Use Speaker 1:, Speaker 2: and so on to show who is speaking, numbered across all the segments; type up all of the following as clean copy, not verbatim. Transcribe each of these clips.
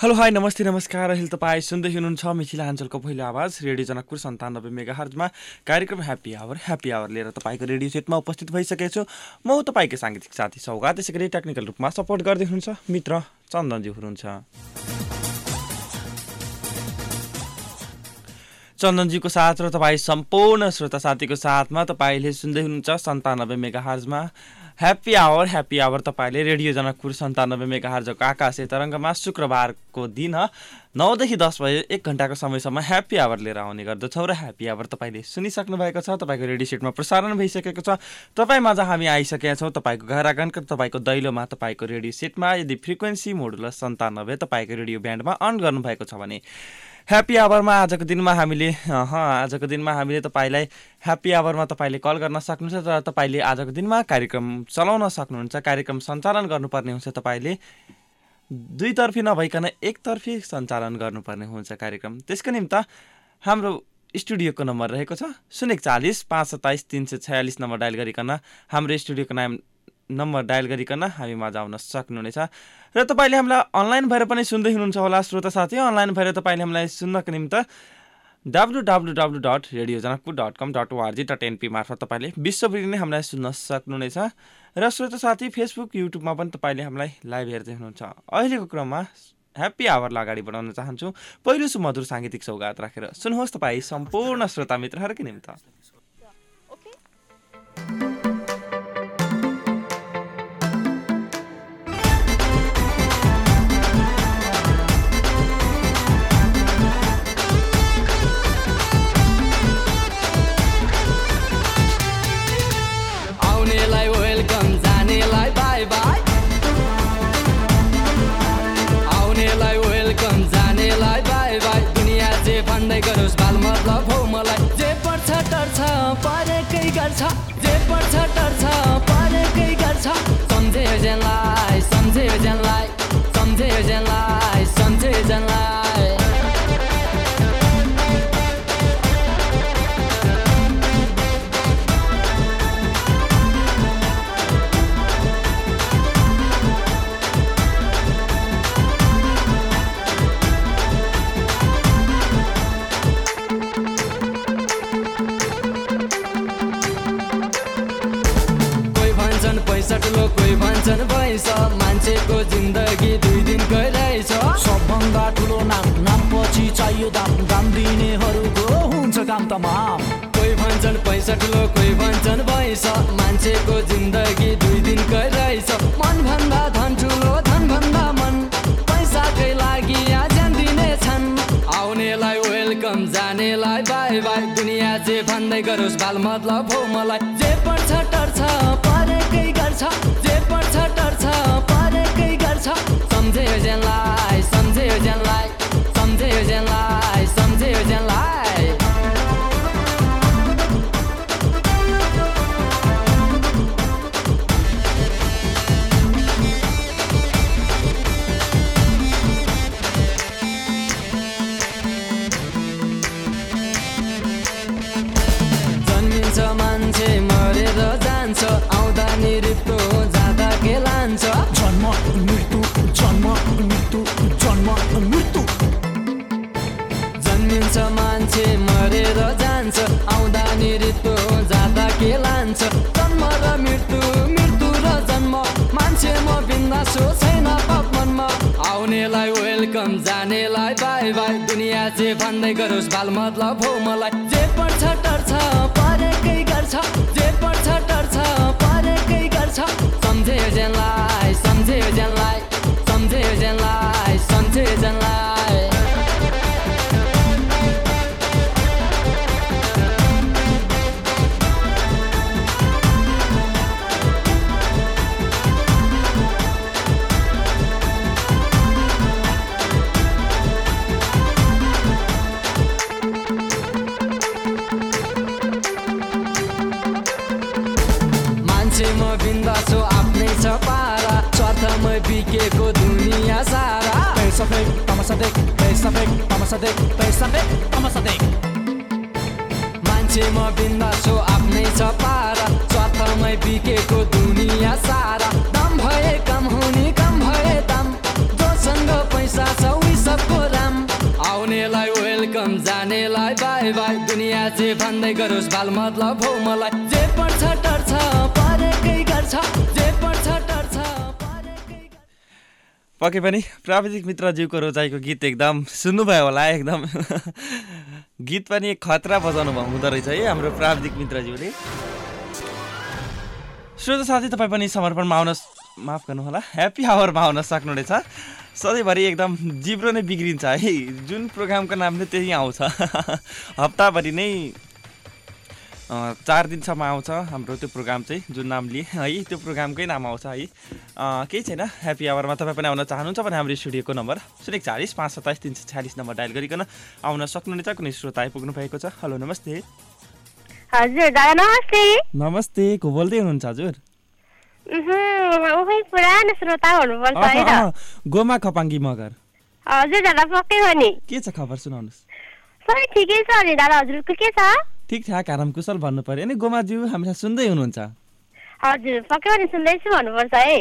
Speaker 1: Hello hi नमस्ते नमस्कार अहिले तपाईँ सुन्दै हुनुहुन्छ मिथिला अञ्चलको पहिलो आवाज रेडियो जनकपुर 97 मेगाहर्जमा कार्यक्रम ह्यापी आवर लिएर तपाईँको रेडियो सेटमा उपस्थित भइसकेको छु। म तपाईँको साङ्गीतिक साथी सौगात, त्यसै गरी टेक्निकल रूपमा सपोर्ट गर्दै हुनुहुन्छ मित्र चन्दनजी हुनुहुन्छ। चन्दनजीको साथ र तपाईँ सम्पूर्ण श्रोता साथीको साथमा तपाईँले सुन्दै हुनुहुन्छ 97 मेगाहर्जमा ह्यापी आवर तपाईँले रेडियो जनकपुर 97 मेगाहर्जको आकाशे तरङ्गमा शुक्रबारको दिन 9 देखि 10 बजे 1 घण्टाको समयसम्म ह्यापी आवर लिएर आउने गर्दछौँ र ह्यापी आवर तपाईँले सुनिसक्नु भएको छ। तपाईँको रेडियो सेटमा प्रसारण भइसकेको छ। तपाईँमा आज हामी आइसकेका छौँ तपाईँको घर आँगनको तपाईँको दैलोमा तपाईँको रेडियो सेटमा। यदि फ्रिक्वेन्सी मोडुलस 97 तपाईँको रेडियो ब्यान्डमा अन गर्नुभएको छ भने ह्यापी आवरमा आजको दिनमा हामीले तपाईँलाई ह्यापी आवरमा तपाईँले कल गर्न सक्नुहुन्छ र तपाईँले आजको दिनमा कार्यक्रम चलाउन सक्नुहुन्छ। कार्यक्रम सञ्चालन गर्नुपर्ने हुन्छ, तपाईँले दुईतर्फी नभइकन एकतर्फी सञ्चालन गर्नुपर्ने हुन्छ कार्यक्रम। त्यसको निम्ति हाम्रो स्टुडियोको नम्बर रहेको छ 041 527 346 नम्बर डायल गरिकन हाम्रो स्टुडियोको नम्बर डायल गरिकन हामी माझ आउन सक्नुहुनेछ। र तपाईँले हामीलाई अनलाइन भएर पनि सुन्दै हुनुहुन्छ होला श्रोता साथी। अनलाइन भएर तपाईँले हामीलाई सुन्नको निम्ति www.radiojanakpur.com.org.np मार्फत तपाईँले विश्वभरि नै हामीलाई सुन्न सक्नुहुनेछ। र श्रोता साथी फेसबुक युट्युबमा पनि तपाईँले हामीलाई लाइभ हेर्दै हुनुहुन्छ। अहिलेको क्रममा ह्यापी आवरलाई अगाडि बढाउन चाहन्छु पहिलो सुमधुर साङ्गीतिक सौगात राखेर। सुन्नुहोस् तपाईँ सम्पूर्ण श्रोता मित्रहरूको निम्ति।
Speaker 2: जे पर्छ टर्छ परेकै गर्छ सम्झे जनलाई सम्झे जनलाई सम्झे जनलाई सम्झे जनलाई। कोही भन्छन् पैसा मान्छेको जिन्दगी 2 दिनकै रहेछ।
Speaker 3: सबभन्दा ठुलो नाम पछि चाहियो दाम दिनेहरूको हुन्छ काम तमाम।
Speaker 2: कोही भन्छन् पैसा ठुलो कोही भन्छन् पैसा मान्छेको जिन्दगी 2 दिनकै रहेछ। मन भन्दा धन ठुलो धन भन्दा मन पैसाकै लागि यहाँ ज्यान दिनेछन्। आउनेलाई वेलकम जानेलाई बाई बाई दुनियाँ जे भन्दै गरोस् बाल मतलब हो मलाई। जे पर्छ टर्छ परेकै गर्छ जे पर्छ टर्छ परेकै गर्छ सम्झे जनलाई सम्झे जनलाई सम्झे जनलाई सम्झे जनलाई। जन्मिन्छ मान्छे मरेर जान्छ आउँदा निरिप्तो जाँदा के लान्छ।
Speaker 3: जन्म मृत्यु जन्म मृत्यु जन्म मृत्यु।
Speaker 2: जन्मिन्छ मान्छे मरेर जान्छ आउँदा निरिप्तो जाँदा के लान्छ। जन्म र मृत्यु मृत्यु र जन्म मान्छे म बिन्दासो छैन पाप मनमा। आउनेलाई वेलकम जानेलाई बाई बाई दुनियाँ जे भन्दै गरोस् बाल मतलब हो मलाई। जे पर्छ टर्छ परेकै गर्छ जे पर्छ टर्छ परेकै गर्छ सम्झे जनलाई सम्झे जनलाई सम्झे जनलाई सम्झे जनलाई। म बिन्दासो आफ्नै छ पारा स्वार्थमै बिकेको दुनियाँ सारा।
Speaker 3: पैसा फेक तमासा देख पैसा फेक तमासा देख पैसा फेक तमासा देख।
Speaker 2: मान्छे म बिन्दासो आफ्नै छ पारा स्वार्थमै बिकेको दुनियाँ सारा। दाम भए कम हुने कम भए दाम जोसँग पैसा छ आउनेलाई वेलकम जानेलाई बाई बाई दुनियाँ जे भन्दै गरोस् बाल मतलब हो मलाई जे पर्छ टर्छ परेकै गर्छ जे पर्छ टर्छ
Speaker 1: पक्कै पनि प्राविधिक मित्रज्यूको रोजाइको गीत एकदम सुन्नुभयो होला एकदम गीत पनि खतरा बजाउनु भयो हुँदो रहेछ है हाम्रो प्राविधिक मित्रज्यूले श्रोता साथी तपाईँ पनि समर्पणमा आउन माफ गर्नुहोला ह्याप्पी आवरमा आउन सक्नुहुनेछ सधैँभरि एकदम जिब्रो नै बिग्रिन्छ है जुन प्रोग्रामको नामले त्यही आउँछ हप्ताभरि नै 4 दिनसम्म आउँछ हाम्रो त्यो प्रोग्राम चाहिँ जुन नाम लिए है त्यो प्रोग्रामकै नाम आउँछ है केही छैन ह्याप्पी आवरमा तपाईँ पनि आउन चाहनुहुन्छ भने हाम्रो स्टुडियोको नम्बर 041-527-346 नम्बर डायल गरिकन आउन सक्नुहुनेछ कुनै श्रोता आइपुग्नु भएको छ हेलो नमस्ते
Speaker 4: हजुर दादा नमस्ते
Speaker 1: नमस्ते को बोल्दै हुनुहुन्छ हजुर
Speaker 4: पुरानो श्रोता हुनुपर्छ है त
Speaker 1: गोमा खपाङ्गी मगर
Speaker 4: हजुर दादा पक्कै हो नि
Speaker 1: के छ खबर सुनाउनुहोस्
Speaker 4: सबै ठिकै छ नि दादा हजुरको के छ
Speaker 1: ठिकठाक आराम कुशल भन्नु पर्यो अनि गोमाज्यू हामीलाई सुन्दै हुनुहुन्छ
Speaker 4: हजुर पक्कै पनि सुन्दैछु भन्नुपर्छ है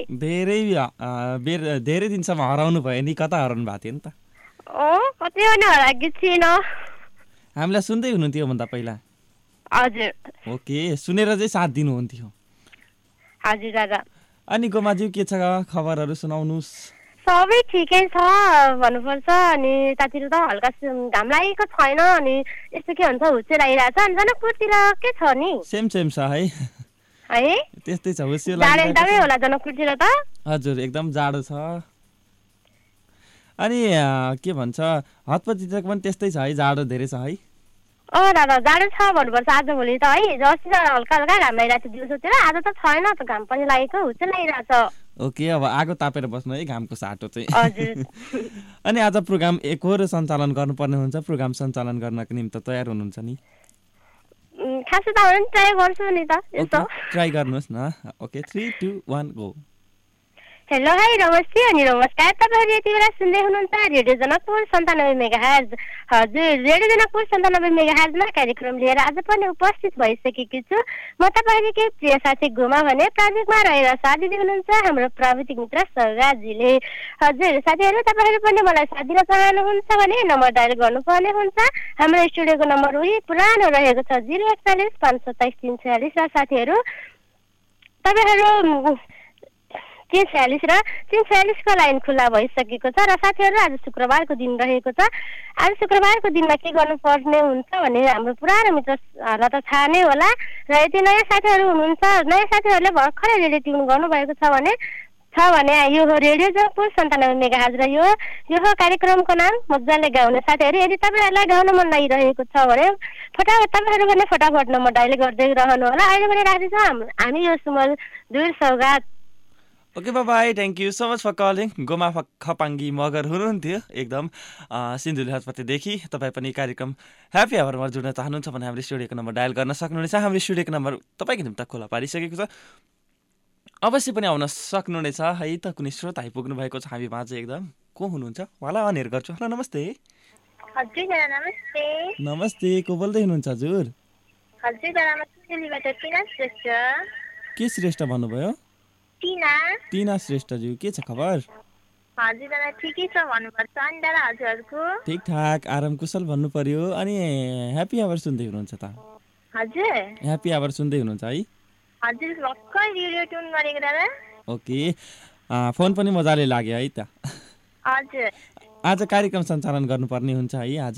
Speaker 1: धेरै दिनसम्म हराउनु भयो नि कता हराउनु भएको थियो नि त
Speaker 4: कतै पनि हराएको थिएन
Speaker 1: हामीलाई सुन्दै हुनुहुन्थ्यो भन्दा पहिला
Speaker 4: हजुर
Speaker 1: ओके सुनेर चाहिँ साथ दिनुहुन्थ्यो
Speaker 4: हजुर दादा
Speaker 1: अनि गोमाज्यू के छ खबरहरू सुनाउनुहोस्
Speaker 4: सबै ठिकै छ भन्नुपर्छ अनि यतातिर त हल्का घाम लागेको छैन अनि यस्तो के हुन्छ हुच्चे लागिरहेछ अनि जनकपुरतिर के छ नि
Speaker 1: सेम छ है
Speaker 4: है
Speaker 1: त्यस्तै छ हुच्चे
Speaker 4: लागिरहेको होला जनकपुरतिर त
Speaker 1: हजुर एकदम जाडो छ अनि के भन्छ हतपतितिर पनि त्यस्तै छ है जाडो धेरै छ है
Speaker 4: दादा जाडो छ भन्नुपर्छ आजभोलि त है अस्ति त हल्का हल्का घाम लागिरहेको थियो दिउँसोतिर आज त छैन त घाम पनि लागेको हुच्चे लागिरहेछ
Speaker 1: ओके अब आगो तापेर बस्नु है घामको साटो चाहिँ
Speaker 4: हजुर
Speaker 1: अनि आज प्रोग्राम एकहोरो सञ्चालन गर्नुपर्ने हुन्छ प्रोग्राम सञ्चालन गर्नको निम्ति तयार हुनुहुन्छ नि
Speaker 4: खासै त हुन ट्राई गर्छु नि त यस्तो
Speaker 1: ट्राई गर्नुहोस् न ओके 3 2 1 गो
Speaker 4: हेलो हाई नमस्ते अनि नमस्कार तपाईँहरू यति बेला सुन्दै हुनुहुन्छ रेडियो जनकपुर 97 मेगाहर्ज हजुर रेडियो जनकपुर 97 मेगाहर्जमा कार्यक्रम लिएर आज पनि उपस्थित भइसकेकी छु म तपाईँहरूकै प्रिय साथी गोमा भने प्राविधिकमा रहेर साथ दिँदै हुनुहुन्छ हाम्रो प्राविधिक मित्र सौगाजीले हजुर साथीहरू तपाईँहरू पनि मलाई साथ दिन चाहनुहुन्छ भने नम्बर डायल गर्नुपर्ने हुन्छ हाम्रो स्टुडियोको नम्बर उही पुरानो रहेको छ 041-527-346 र साथीहरू तपाईँहरू 346 र 346 को लाइन खुल्ला भइसकेको छ र साथीहरू आज शुक्रबारको दिन रहेको छ आज शुक्रबारको दिनमा के गर्नुपर्ने हुन्छ भने हाम्रो पुरानो मित्रहरूलाई त थाहा नै होला र यति नयाँ साथीहरू हुनुहुन्छ नयाँ साथीहरूले भर्खरै रेडियो ट्युन गर्नुभएको छ भने यो हो रेडियो जनकपुर 97 मेगाहर्ज र यो कार्यक्रमको नाम मजाले गाउने साथीहरू यदि तपाईँहरूलाई गाउन मन लागिरहेको छ भने तपाईँहरू पनि फटाफट नम्बर डायल गर्दै रहनु होला अहिले पनि राख्दैछौँ हामी यो सुमल दुर सौगात
Speaker 1: okay bye thank you so much for calling Goma Khapangi Magar हुनुहुन्थ्यो एकदम सिन्धुली हस्पतालदेखि तपाईँ पनि कार्यक्रम ह्याप्पी आवरमा जुड्न चाहनुहुन्छ भने हाम्रो स्टुडियोको नम्बर डायल गर्न सक्नुहुनेछ हाम्रो स्टुडियोको नम्बर तपाईँको निम्ति खुला पारिसकेको छ अवश्य पनि आउन सक्नुहुनेछ है त कुनै स्रोत आइपुग्नु भएको छ हामी माझ एकदम को हुनुहुन्छ उहाँलाई अनहेर गर्छु हेलो नमस्ते नमस्ते को बोल्दै हुनुहुन्छ हजुर के श्रेष्ठ भन्नुभयो टिना श्रेष्ठज्यू के छ खबर
Speaker 4: हजुर दादा ठिकै छ भन्नुपर्छ अनि दादा हजुरहरुको
Speaker 1: ठिकठाक आराम कुशल भन्नु पर्यो अनि ह्याप्पी आवर सुन्दै हुनुहुन्छ त
Speaker 4: हजुर
Speaker 1: ह्याप्पी आवर सुन्दै हुनुहुन्छ है
Speaker 4: हजुर भर्खर रेडियो ट्युन गरेको दादा
Speaker 1: ओके फोन पनि मजाले लाग्यो है त
Speaker 4: हजुर
Speaker 1: आज कार्यक्रम सञ्चालन गर्नुपर्ने हुन्छ है आज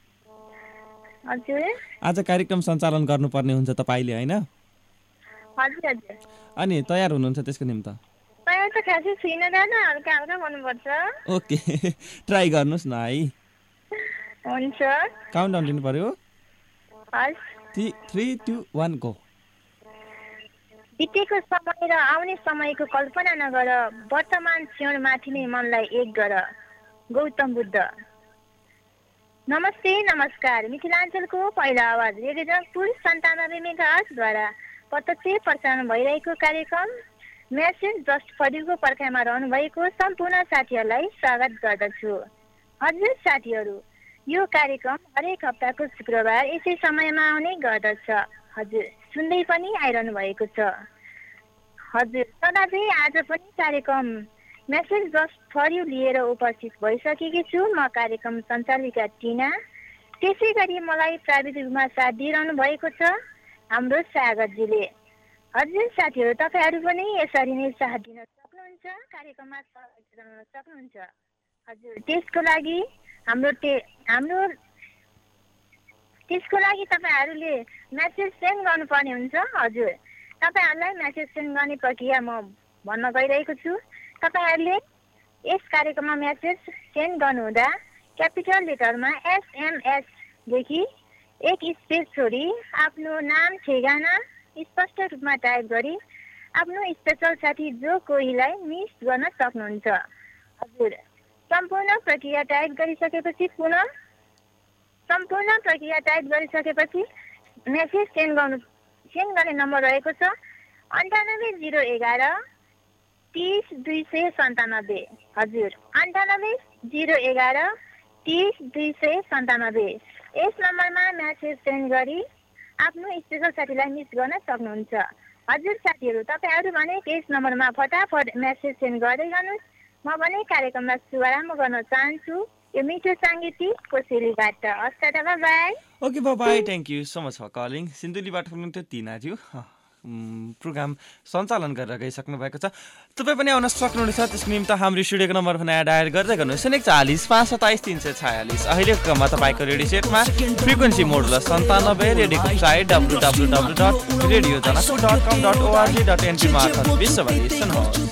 Speaker 1: कार्यक्रम सञ्चालन गर्नुपर्ने हुन्छ तपाईले हैन
Speaker 4: हजुर हजुर
Speaker 1: अनि तयार हुनुहुन्छ त्यसको निम्ति
Speaker 4: तयार त खासै छैन दादा हल्का हल्का भन्नुपर्छ
Speaker 1: ओके ट्राई गर्नुस् न है
Speaker 4: हुन्छ
Speaker 1: काउन्टडाउन दिनु पर्यो
Speaker 4: हस्
Speaker 1: 3 2 1 गो
Speaker 4: बितेको समय र आउने समयको कल्पना नगर वर्तमान क्षणमाथि नै मनलाई एक गर गौतम बुद्ध नमस्ते नमस्कार मिथिलाञ्चलको पहिलो आवाज रेडियो जनकपुर 97 मेगाहर्जद्वारा प्रत्यक्ष प्रसारण भइरहेको कार्यक्रम मेसेज जस्ट फर युको पर्खाइमा रहनुभएको सम्पूर्ण साथीहरूलाई स्वागत गर्दछु हजुर साथीहरू यो कार्यक्रम हरेक हप्ताको शुक्रबार यसै समयमा आउने गर्दछ हजुर सुन्दै पनि आइरहनु भएको छ हजुर सदा चाहिँ आज पनि कार्यक्रम
Speaker 5: मेसेज जस्ट फर यु लिएर उपस्थित भइसकेकी छु। म कार्यक्रम सञ्चालिका टिना। त्यसै गरी मलाई प्राविधिकमा साथ दिइरहनु भएको छ हाम्रो सागरजीले। हजुर साथीहरू, तपाईँहरू पनि यसरी नै साथ दिन सक्नुहुन्छ, कार्यक्रममा सहभागी गर्न सक्नुहुन्छ। हजुर त्यसको लागि तपाईँहरूले मेसेज सेन्ड गर्नुपर्ने हुन्छ। हजुर तपाईँहरूलाई मेसेज सेन्ड गर्ने प्रक्रिया म भन्न गइरहेको छु। तपाईँहरूले यस कार्यक्रममा मेसेज सेन्ड गर्नुहुँदा क्यापिटल लेटरमा SMS लेखी एक स्पेस छोडी आफ्नो नाम ठेगाना स्पष्ट रूपमा टाइप गरी आफ्नो स्पेसल साथी जो कोहीलाई मिस गर्न सक्नुहुन्छ। हजुर सम्पूर्ण प्रक्रिया टाइप गरिसकेपछि मेसेज सेन्ड गर्ने नम्बर रहेको छ 9801 30 297। हजुर 9801 30 297। यस नम्बरमा मेसेज सेन्ड गरी आफ्नो स्पेसल साथीलाई मिस गर्न सक्नुहुन्छ। हजुर साथीहरू, तपाईँहरू भने त्यस नम्बरमा फटाफट मेसेज सेन्ड गर्दै गर्नुहोस्। म भने कार्यक्रमलाई शुभारम्भ गर्न चाहन्छु यो मिठो साङ्गीतिक कोसेलीबाट। हस् त, bye.
Speaker 1: Okay bye, thank you so much for calling. सिन्धुलीबाट हुनुहुन्थ्यो तिनाज्यू, प्रोग्राम सञ्चालन गरेर गइसक्नु भएको छ। तपाईँ पनि आउन सक्नुहुनेछ। त्यसको निम्ति हाम्रो स्टुडियोको नम्बर भने डायल गर्दै गर्नुहोस् 140 527 346। अहिलेको क्रममा तपाईँको रेडियो सेटमा फ्रिक्वेन्सी मोडुलस 97, रेडियोको वेबसाइट www.radiojanakpur.com.org.np मार्फत विश्वभरि सुन्नुहोस्।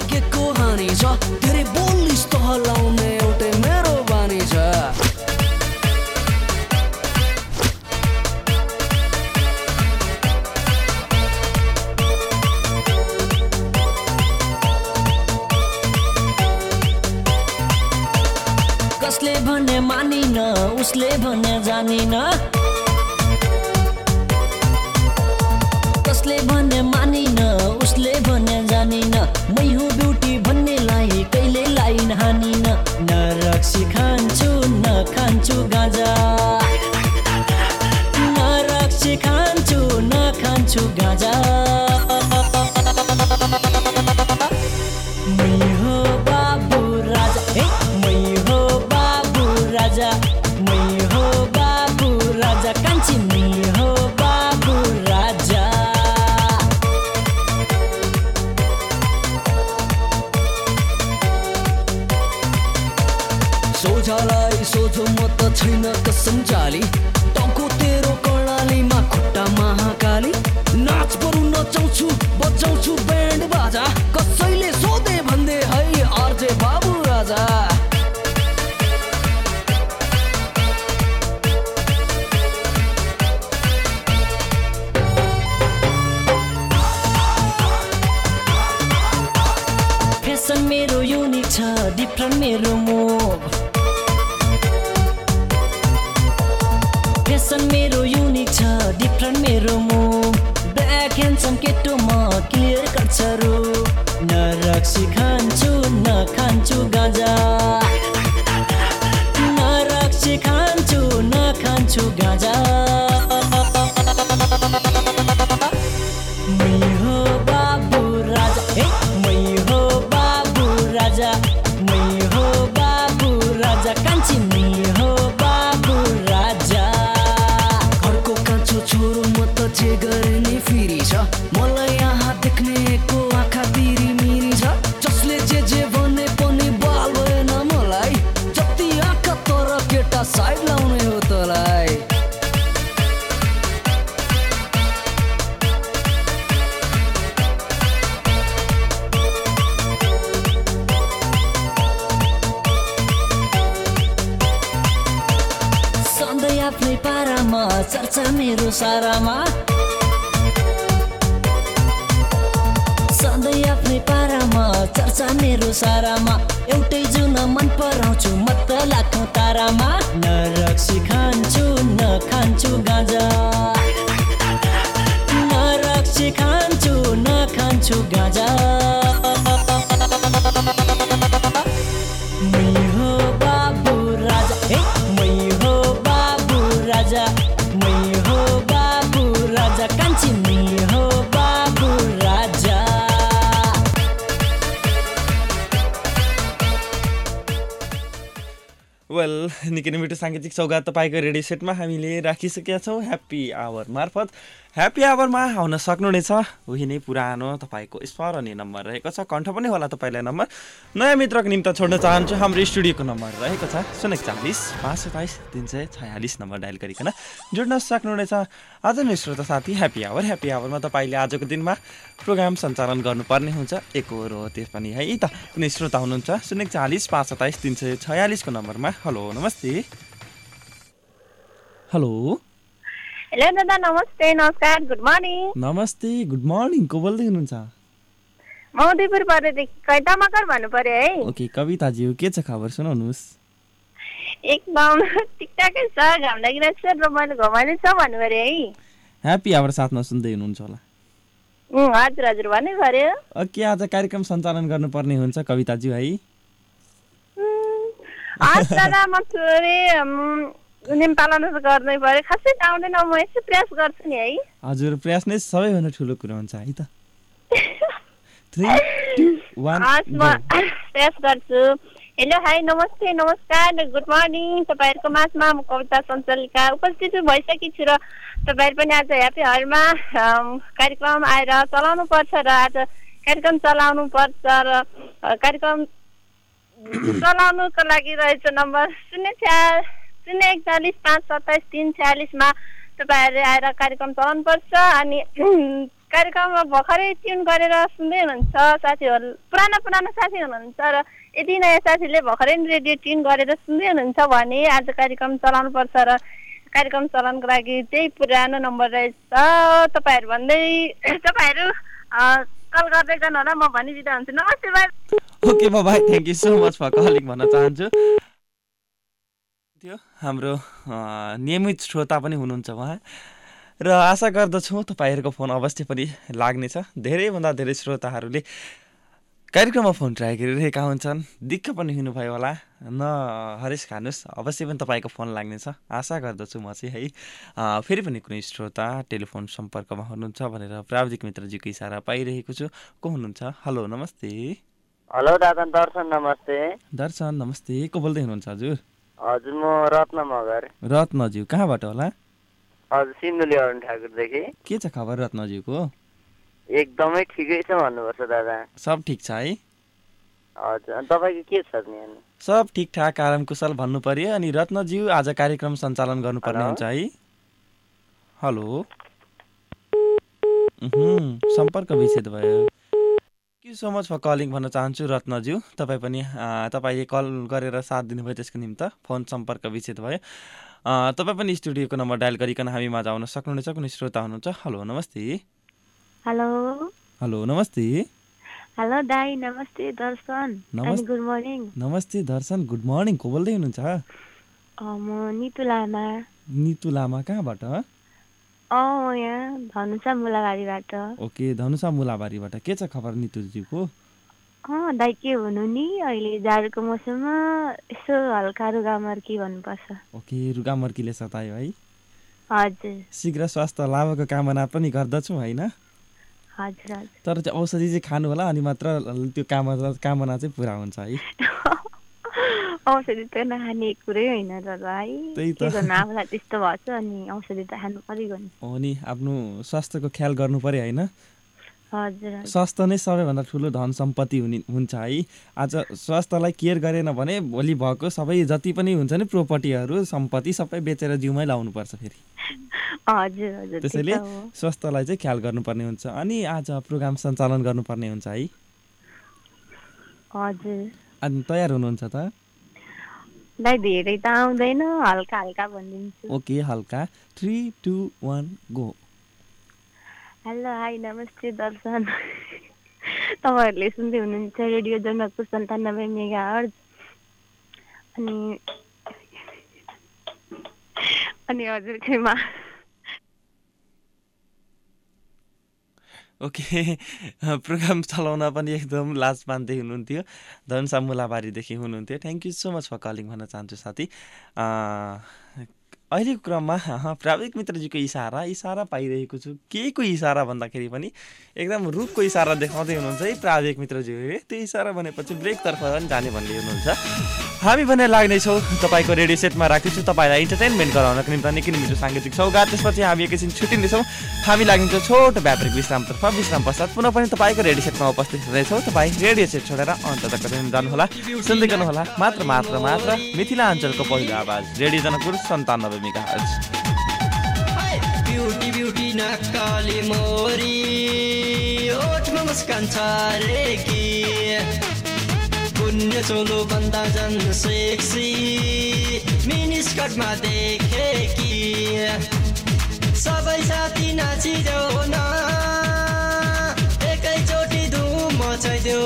Speaker 6: कसले भने मानिन, उसले भने जानिन, कसले भने मानिन, उसले भने जानिन, मै हुँ ब्युटी भन्नेलाई कहिले लाइन हानिन। न रक्सी खान्छु न खान्छु गाजा, न रक्सी खान्छु न खान्छु गाजा। मै हो बाबु राजा, मै हो बाबु राजा, मै हो बाबु राजा, कान्छी मै हो बाबु राजा। सोझालाई सोझो म त छैन कसम जाली, टाउको तेरो कर्णालीमा खुट्टा महाकाली। नाच बरु नचाउँछु बजाउँछु ब्यान्ड बाजा, कसैले सोधे भन्दै है आरजे बाबु राजा। फेसन मेरो युनिक छ, डिफ्रेन्ट मेरो मुभ, फेसन मेरो युनिक छ, डिफ्रेन्ट मेरो मुभ। ब्ल्याक ह्यान्डसम केटो म क्लियर कट छ रूप, न रक्सी खान्छु न खान्छु गाजा, न रक्सी खान्छु न खान्छु गाजा। मै हो बाबु राजा, मै हो बाबु राजा, मै हो बाबु राजा, कान्छी मै हो बाबु राजा। घरको कान्छो छोरो म त जे गरे नि फेरि छ, मलाई यहाँ देख्नेको आँखा तिरी मिरी छ। जसले जे भने पनि बाल भएन मलाई, जति आँखा तर केटा साइड लाउने हो तलाई। सधैँ आफ्नै पारामा चर्चा मेरो सारामा, सधैँ आफ्नै पारामा चर्चा मेरो सारामा। एउटै जुन मन पराउँछु म त लाखौँ तारामा, न रक्सी खान्छु न खान्छु गाजा, न रक्सी खान्छु न खान्छु गाजा। मै हो बाबु राजा, मै हो बाबु राजा, मै हो बाबु राजा, कान्छी मै हो बाबु राजा।
Speaker 1: वेल निकै नै मिठो साङ्गीतिक सौगात तपाईँको रेडियो सेटमा हामीले राखिसकेका छौँ ह्याप्पी आवर मार्फत। ह्याप्पी आवरमा आउन सक्नुहुनेछ, उही नै पुरानो तपाईँको स्मरणीय नम्बर रहेको छ, कण्ठ पनि होला तपाईँलाई नम्बर। नयाँ मित्रको निम्ति छोड्न चाहन्छु, हाम्रो स्टुडियोको नम्बर रहेको छ 041-527-346 नम्बर डायल गरिकन जोड्न सक्नुहुनेछ। आज नै श्रोता साथी ह्याप्पी आवरमा तपाईँले आजको दिनमा प्रोग्राम सञ्चालन गर्नुपर्ने हुन्छ, एक ओभर हो त्यो पनि है त। कुनै श्रोता हुनुहुन्छ 041-527-346 को नम्बरमा। हेलो नमस्ते। हेलो
Speaker 5: हेलो दादा, नमस्ते, नमस्कार, गुड मर्निङ।
Speaker 1: नमस्ते, गुड मर्निङ। को बोल्दै हुनुहुन्छ?
Speaker 5: म उदयपुर परेदेखि कविता मकर भन्नु पर्यो है।
Speaker 1: ओके कविताज्यू, के छ खबर सुनाउनुहोस्।
Speaker 5: एकदम ठिकठाकै छ, घाम लागिरहेको छ, रमाइलो छ भन्नु पर्यो है।
Speaker 1: ह्याप्पी आवर साथमा सुन्दै हुनुहुन्छ होला।
Speaker 5: हजुर हजुर भन्नै पर्यो।
Speaker 1: ओके आज कार्यक्रम सञ्चालन गर्नुपर्ने हुन्छ कविताज्यू है।
Speaker 5: दादा म थोरै नेपालमा गर्नै पर्यो, खासै आउँदैन, म यसो प्रयास गर्छु नि है।
Speaker 1: हजुर प्रयास नै सबैभन्दा ठुलो कुरो हुन्छ है त। 3, 2, 1
Speaker 5: म प्रयास गर्छु। हेलो हाई नमस्ते नमस्कार गुड मर्निङ। तपाईँहरूको माझमा म कविता सञ्चालिका उपस्थित भइसकेकी छु र तपाईँहरू पनि आज ह्याप्पी आवरमा कार्यक्रम आएर चलाउनु पर्छ र आज कार्यक्रम चलाउनु पर्छ र कार्यक्रम चलाउनुको लागि रहेछ नम्बर 041-527-346 तपाईँहरूले आएर कार्यक्रम चलाउनुपर्छ। अनि कार्यक्रममा भर्खरै ट्युन गरेर सुन्दै हुनुहुन्छ साथीहरू, पुरानो साथी हुनुहुन्छ र यदि नयाँ साथीले भर्खरै रेडियो ट्युन गरेर सुन्दै हुनुहुन्छ भने आज कार्यक्रम चलाउनुपर्छ र कार्यक्रम चलाउनको लागि त्यही पुरानो नम्बर रहेछ। तपाईँहरू कल गर्दै गर्नु होला, म भनी बिदा हुन्छु। नमस्ते bye.
Speaker 1: Okay bye, thank you so much for calling भन्न चाहन्छु। त्यो हाम्रो नियमित श्रोता पनि हुनुहुन्छ उहाँ र आशा गर्दछु तपाईँहरूको फोन अवश्य पनि लाग्नेछ। धेरैभन्दा धेरै श्रोताहरूले कार्यक्रममा फोन ट्राई गरिरहेका हुन्छन्, दिक्क पनि हुनुभयो होला, हरेस खानुहोस्, अवश्य पनि तपाईँको फोन लाग्नेछ आशा गर्दछु म चाहिँ है। फेरि पनि कुनै श्रोता टेलिफोन सम्पर्कमा हुनुहुन्छ भनेर प्राविधिक मित्रजीको इसारा पाइरहेको छु। को हुनुहुन्छ? हेलो नमस्ते।
Speaker 7: हेलो दादा, दर्शन नमस्ते।
Speaker 1: दर्शन नमस्ते, को बोल्दै हुनुहुन्छ हजुर?
Speaker 7: हजुर म रत्न मगर।
Speaker 1: रत्नज्यू कहाँबाट होला?
Speaker 7: हजुर सिन्धुली अरुण ठाकुरदेखि।
Speaker 1: के छ खबर रत्नज्यूको?
Speaker 7: एकदमै ठिकै छ भन्नुपर्छ दादा।
Speaker 1: सब ठिक छ है?
Speaker 7: हजुर, अनि तपाईँको के छ नि?
Speaker 1: सब ठिकठाक आराम कुशल भन्नु पर्यो। अनि रत्नज्यू आज कार्यक्रम सञ्चालन गर्नुपर्ने हुन्छ है। हेलो सम्पर्क विच्छेद भयो। Thank you so much for calling भन्न चाहन्छु रत्नज्यू। तपाईँले कल गरेर साथ दिनुभयो त्यसको निम्ति फोन सम्पर्क विच्छेद भयो। तपाईँ पनि स्टुडियोको नम्बर डायल गरिकन हामी माझ आउन सक्नुहुनेछ। कुनै श्रोता हुनुहुन्छ? हेलो नमस्ते। हेलो नमस्ते।
Speaker 4: हेलो दाई नमस्ते। दर्शन गुड मर्निङ।
Speaker 1: नमस्ते दर्शन, गुड मर्निङ। को बोल्दै हुनुहुन्छ?
Speaker 4: म नितु लामा।
Speaker 1: नितु लामा कहाँबाट?
Speaker 4: यहाँ धनुषा मुलाबारीबाट।
Speaker 1: ओके धनुषा मुलाबारीबाट। के छ खबर नितुजीको?
Speaker 4: दाइ के हुनु नि, अहिले जाडोको मौसममा यसो हल्का रुगामर्की भन्नुपर्छ।
Speaker 1: ओके रुगामर्कीले सतायो है?
Speaker 4: हजुर।
Speaker 1: शीघ्र स्वास्थ्य लाभको कामना पनि गर्दछु होइन?
Speaker 4: हजुर हजुर।
Speaker 1: तर त्यो औषधि चाहिँ खानु होला, अनि मात्र त्यो कामना चाहिँ पुरा हुन्छ है।
Speaker 4: औषधि त नखाने कुरै होइन दादा है।
Speaker 1: त्यही त
Speaker 4: आफूलाई त्यस्तो भएछ अनि औषधि त खानु पऱ्यो नि।
Speaker 1: हो नि, आफ्नो स्वास्थ्यको ख्याल गर्नु पर्यो होइन?
Speaker 4: हजुर।
Speaker 1: स्वास्थ्य नै सबैभन्दा ठुलो धन सम्पत्ति हुन्छ है। आज स्वास्थ्यलाई केयर गरेन भने भोलि भएको सबै जति पनि हुन्छ नि प्रोपर्टीहरू सम्पत्ति सबै बेचेर जिउमै लाउनुपर्छ फेरि।
Speaker 4: हजुर हजुर।
Speaker 1: त्यसैले स्वास्थ्यलाई चाहिँ ख्याल गर्नुपर्ने हुन्छ। अनि आज प्रोग्राम सञ्चालन गर्नुपर्ने हुन्छ है।
Speaker 4: हजुर।
Speaker 1: अनि तयार हुनुहुन्छ त?
Speaker 4: दाइ धेरै त आउँदैन, हल्का हल्का भनिदिन्छु।
Speaker 1: ओके हल्का। 3, 2, 1 गो।
Speaker 4: हेलो हाई नमस्ते दर्शन। तपाईँहरूले सुन्दै हुनुहुन्छ रेडियो जनकपुर 97 मेगाहर्ज। अनि हजुर खेमा।
Speaker 1: ओके प्रोग्राम चलाउन पनि एकदम लाज मान्दै हुनुहुन्थ्यो। धनुषा मुलाबारीदेखि हुनुहुन्थ्यो। Thank you so much for calling भन्न चाहन्छु साथी। अहिलेको क्रममा प्राविधिक मित्रजीको इसारा पाइरहेको छु। के को इसारा भन्दाखेरि पनि एकदम रुखको इसारा देखाउँदै हुनुहुन्छ है प्राविधिक मित्रजीले। त्यो इसारा भनेपछि ब्रेकतर्फ पनि जाने भन्दै हुनुहुन्छ। हामी भने लाग्नेछौँ तपाईँको रेडियो सेटमा राख्दैछु तपाईँलाई इन्टरटेनमेन्ट गराउनको निम्ति निकै मिठो साङ्गीतिक सौगात। त्यसपछि हामी एकैछिन छुट्टिनेछौँ। हामी लाग्नेछौँ छोटो व्यापारिक विश्रामतर्फ। विश्राम पश्चात पुनः पनि तपाईँको रेडियो सेटमा उपस्थित हुँदैछौँ। तपाईँ रेडियो सेट छोडेर अन्त तक जानुहोला, सुन्दै गर्नुहोला मात्र मिथिलाञ्चलको पहिलो आवाज radio Janakpur 97 megahertz.
Speaker 2: Beauty beauty नक्काली मोरी ओठमा मुस्कान छारेकी पुण्य चोलो भन्दा झन् सेक्सी मिनी स्कर्टमा देखेकी सबै साथी नाचिदेऊ न एकैचोटि धुम मचाइदेऊ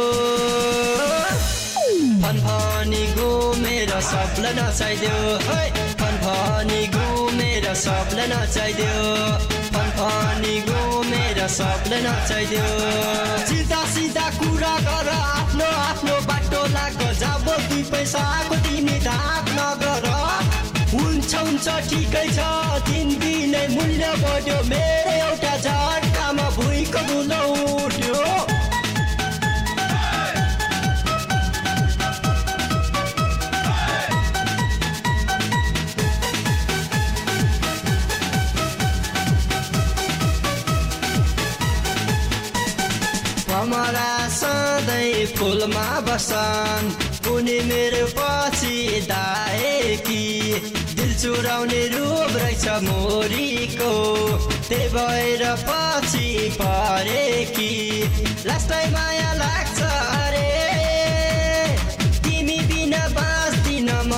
Speaker 2: फनफनी घुमेर सबलाई नचाइदेऊ फनफनी घुमेर सबलाई नचाइदेऊ फनफनी घुमेर सबलाई नचाइदेऊ सिधा सिधा कुरा गर आफ्नो आफ्नो बाटो लाग जब 2 पैसाको तिमी धाक नगर हुन्छ ठिकै छ दिनदिनै मूल्य बढ्यो मेरो एउटा झट्कामा भुइँको धुलो उठ्यो कमला सधैँ फुलमा बसन उनी मेरो पछि दाएकी दिल चुराउने रूप रहेछ मोरीको त्यही भएर पछि परेकी लास्टै माया लाग्छ अरे तिमी बिना बाँच्दिन म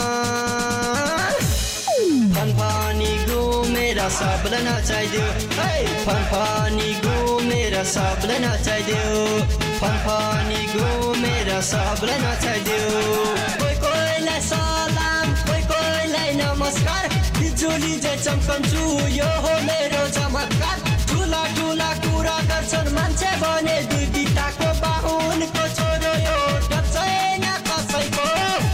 Speaker 2: फनफनी घुमेर सबलाई नचाइदेऊ फनफनी घुमेर सबलाई नचाइदेऊ फनफनी घुमेर सबलाई नचाइदेऊ कोही कोहीलाई सलाम कोही कोहीलाई नमस्कार बिजुली चाहिँ चम्कन्छु यो हो मेरो चमत्कार ठुला ठुला कुरा गर्छन् मान्छे भने 2 बिटाको बाहुनको छोरो यो छैन कसैको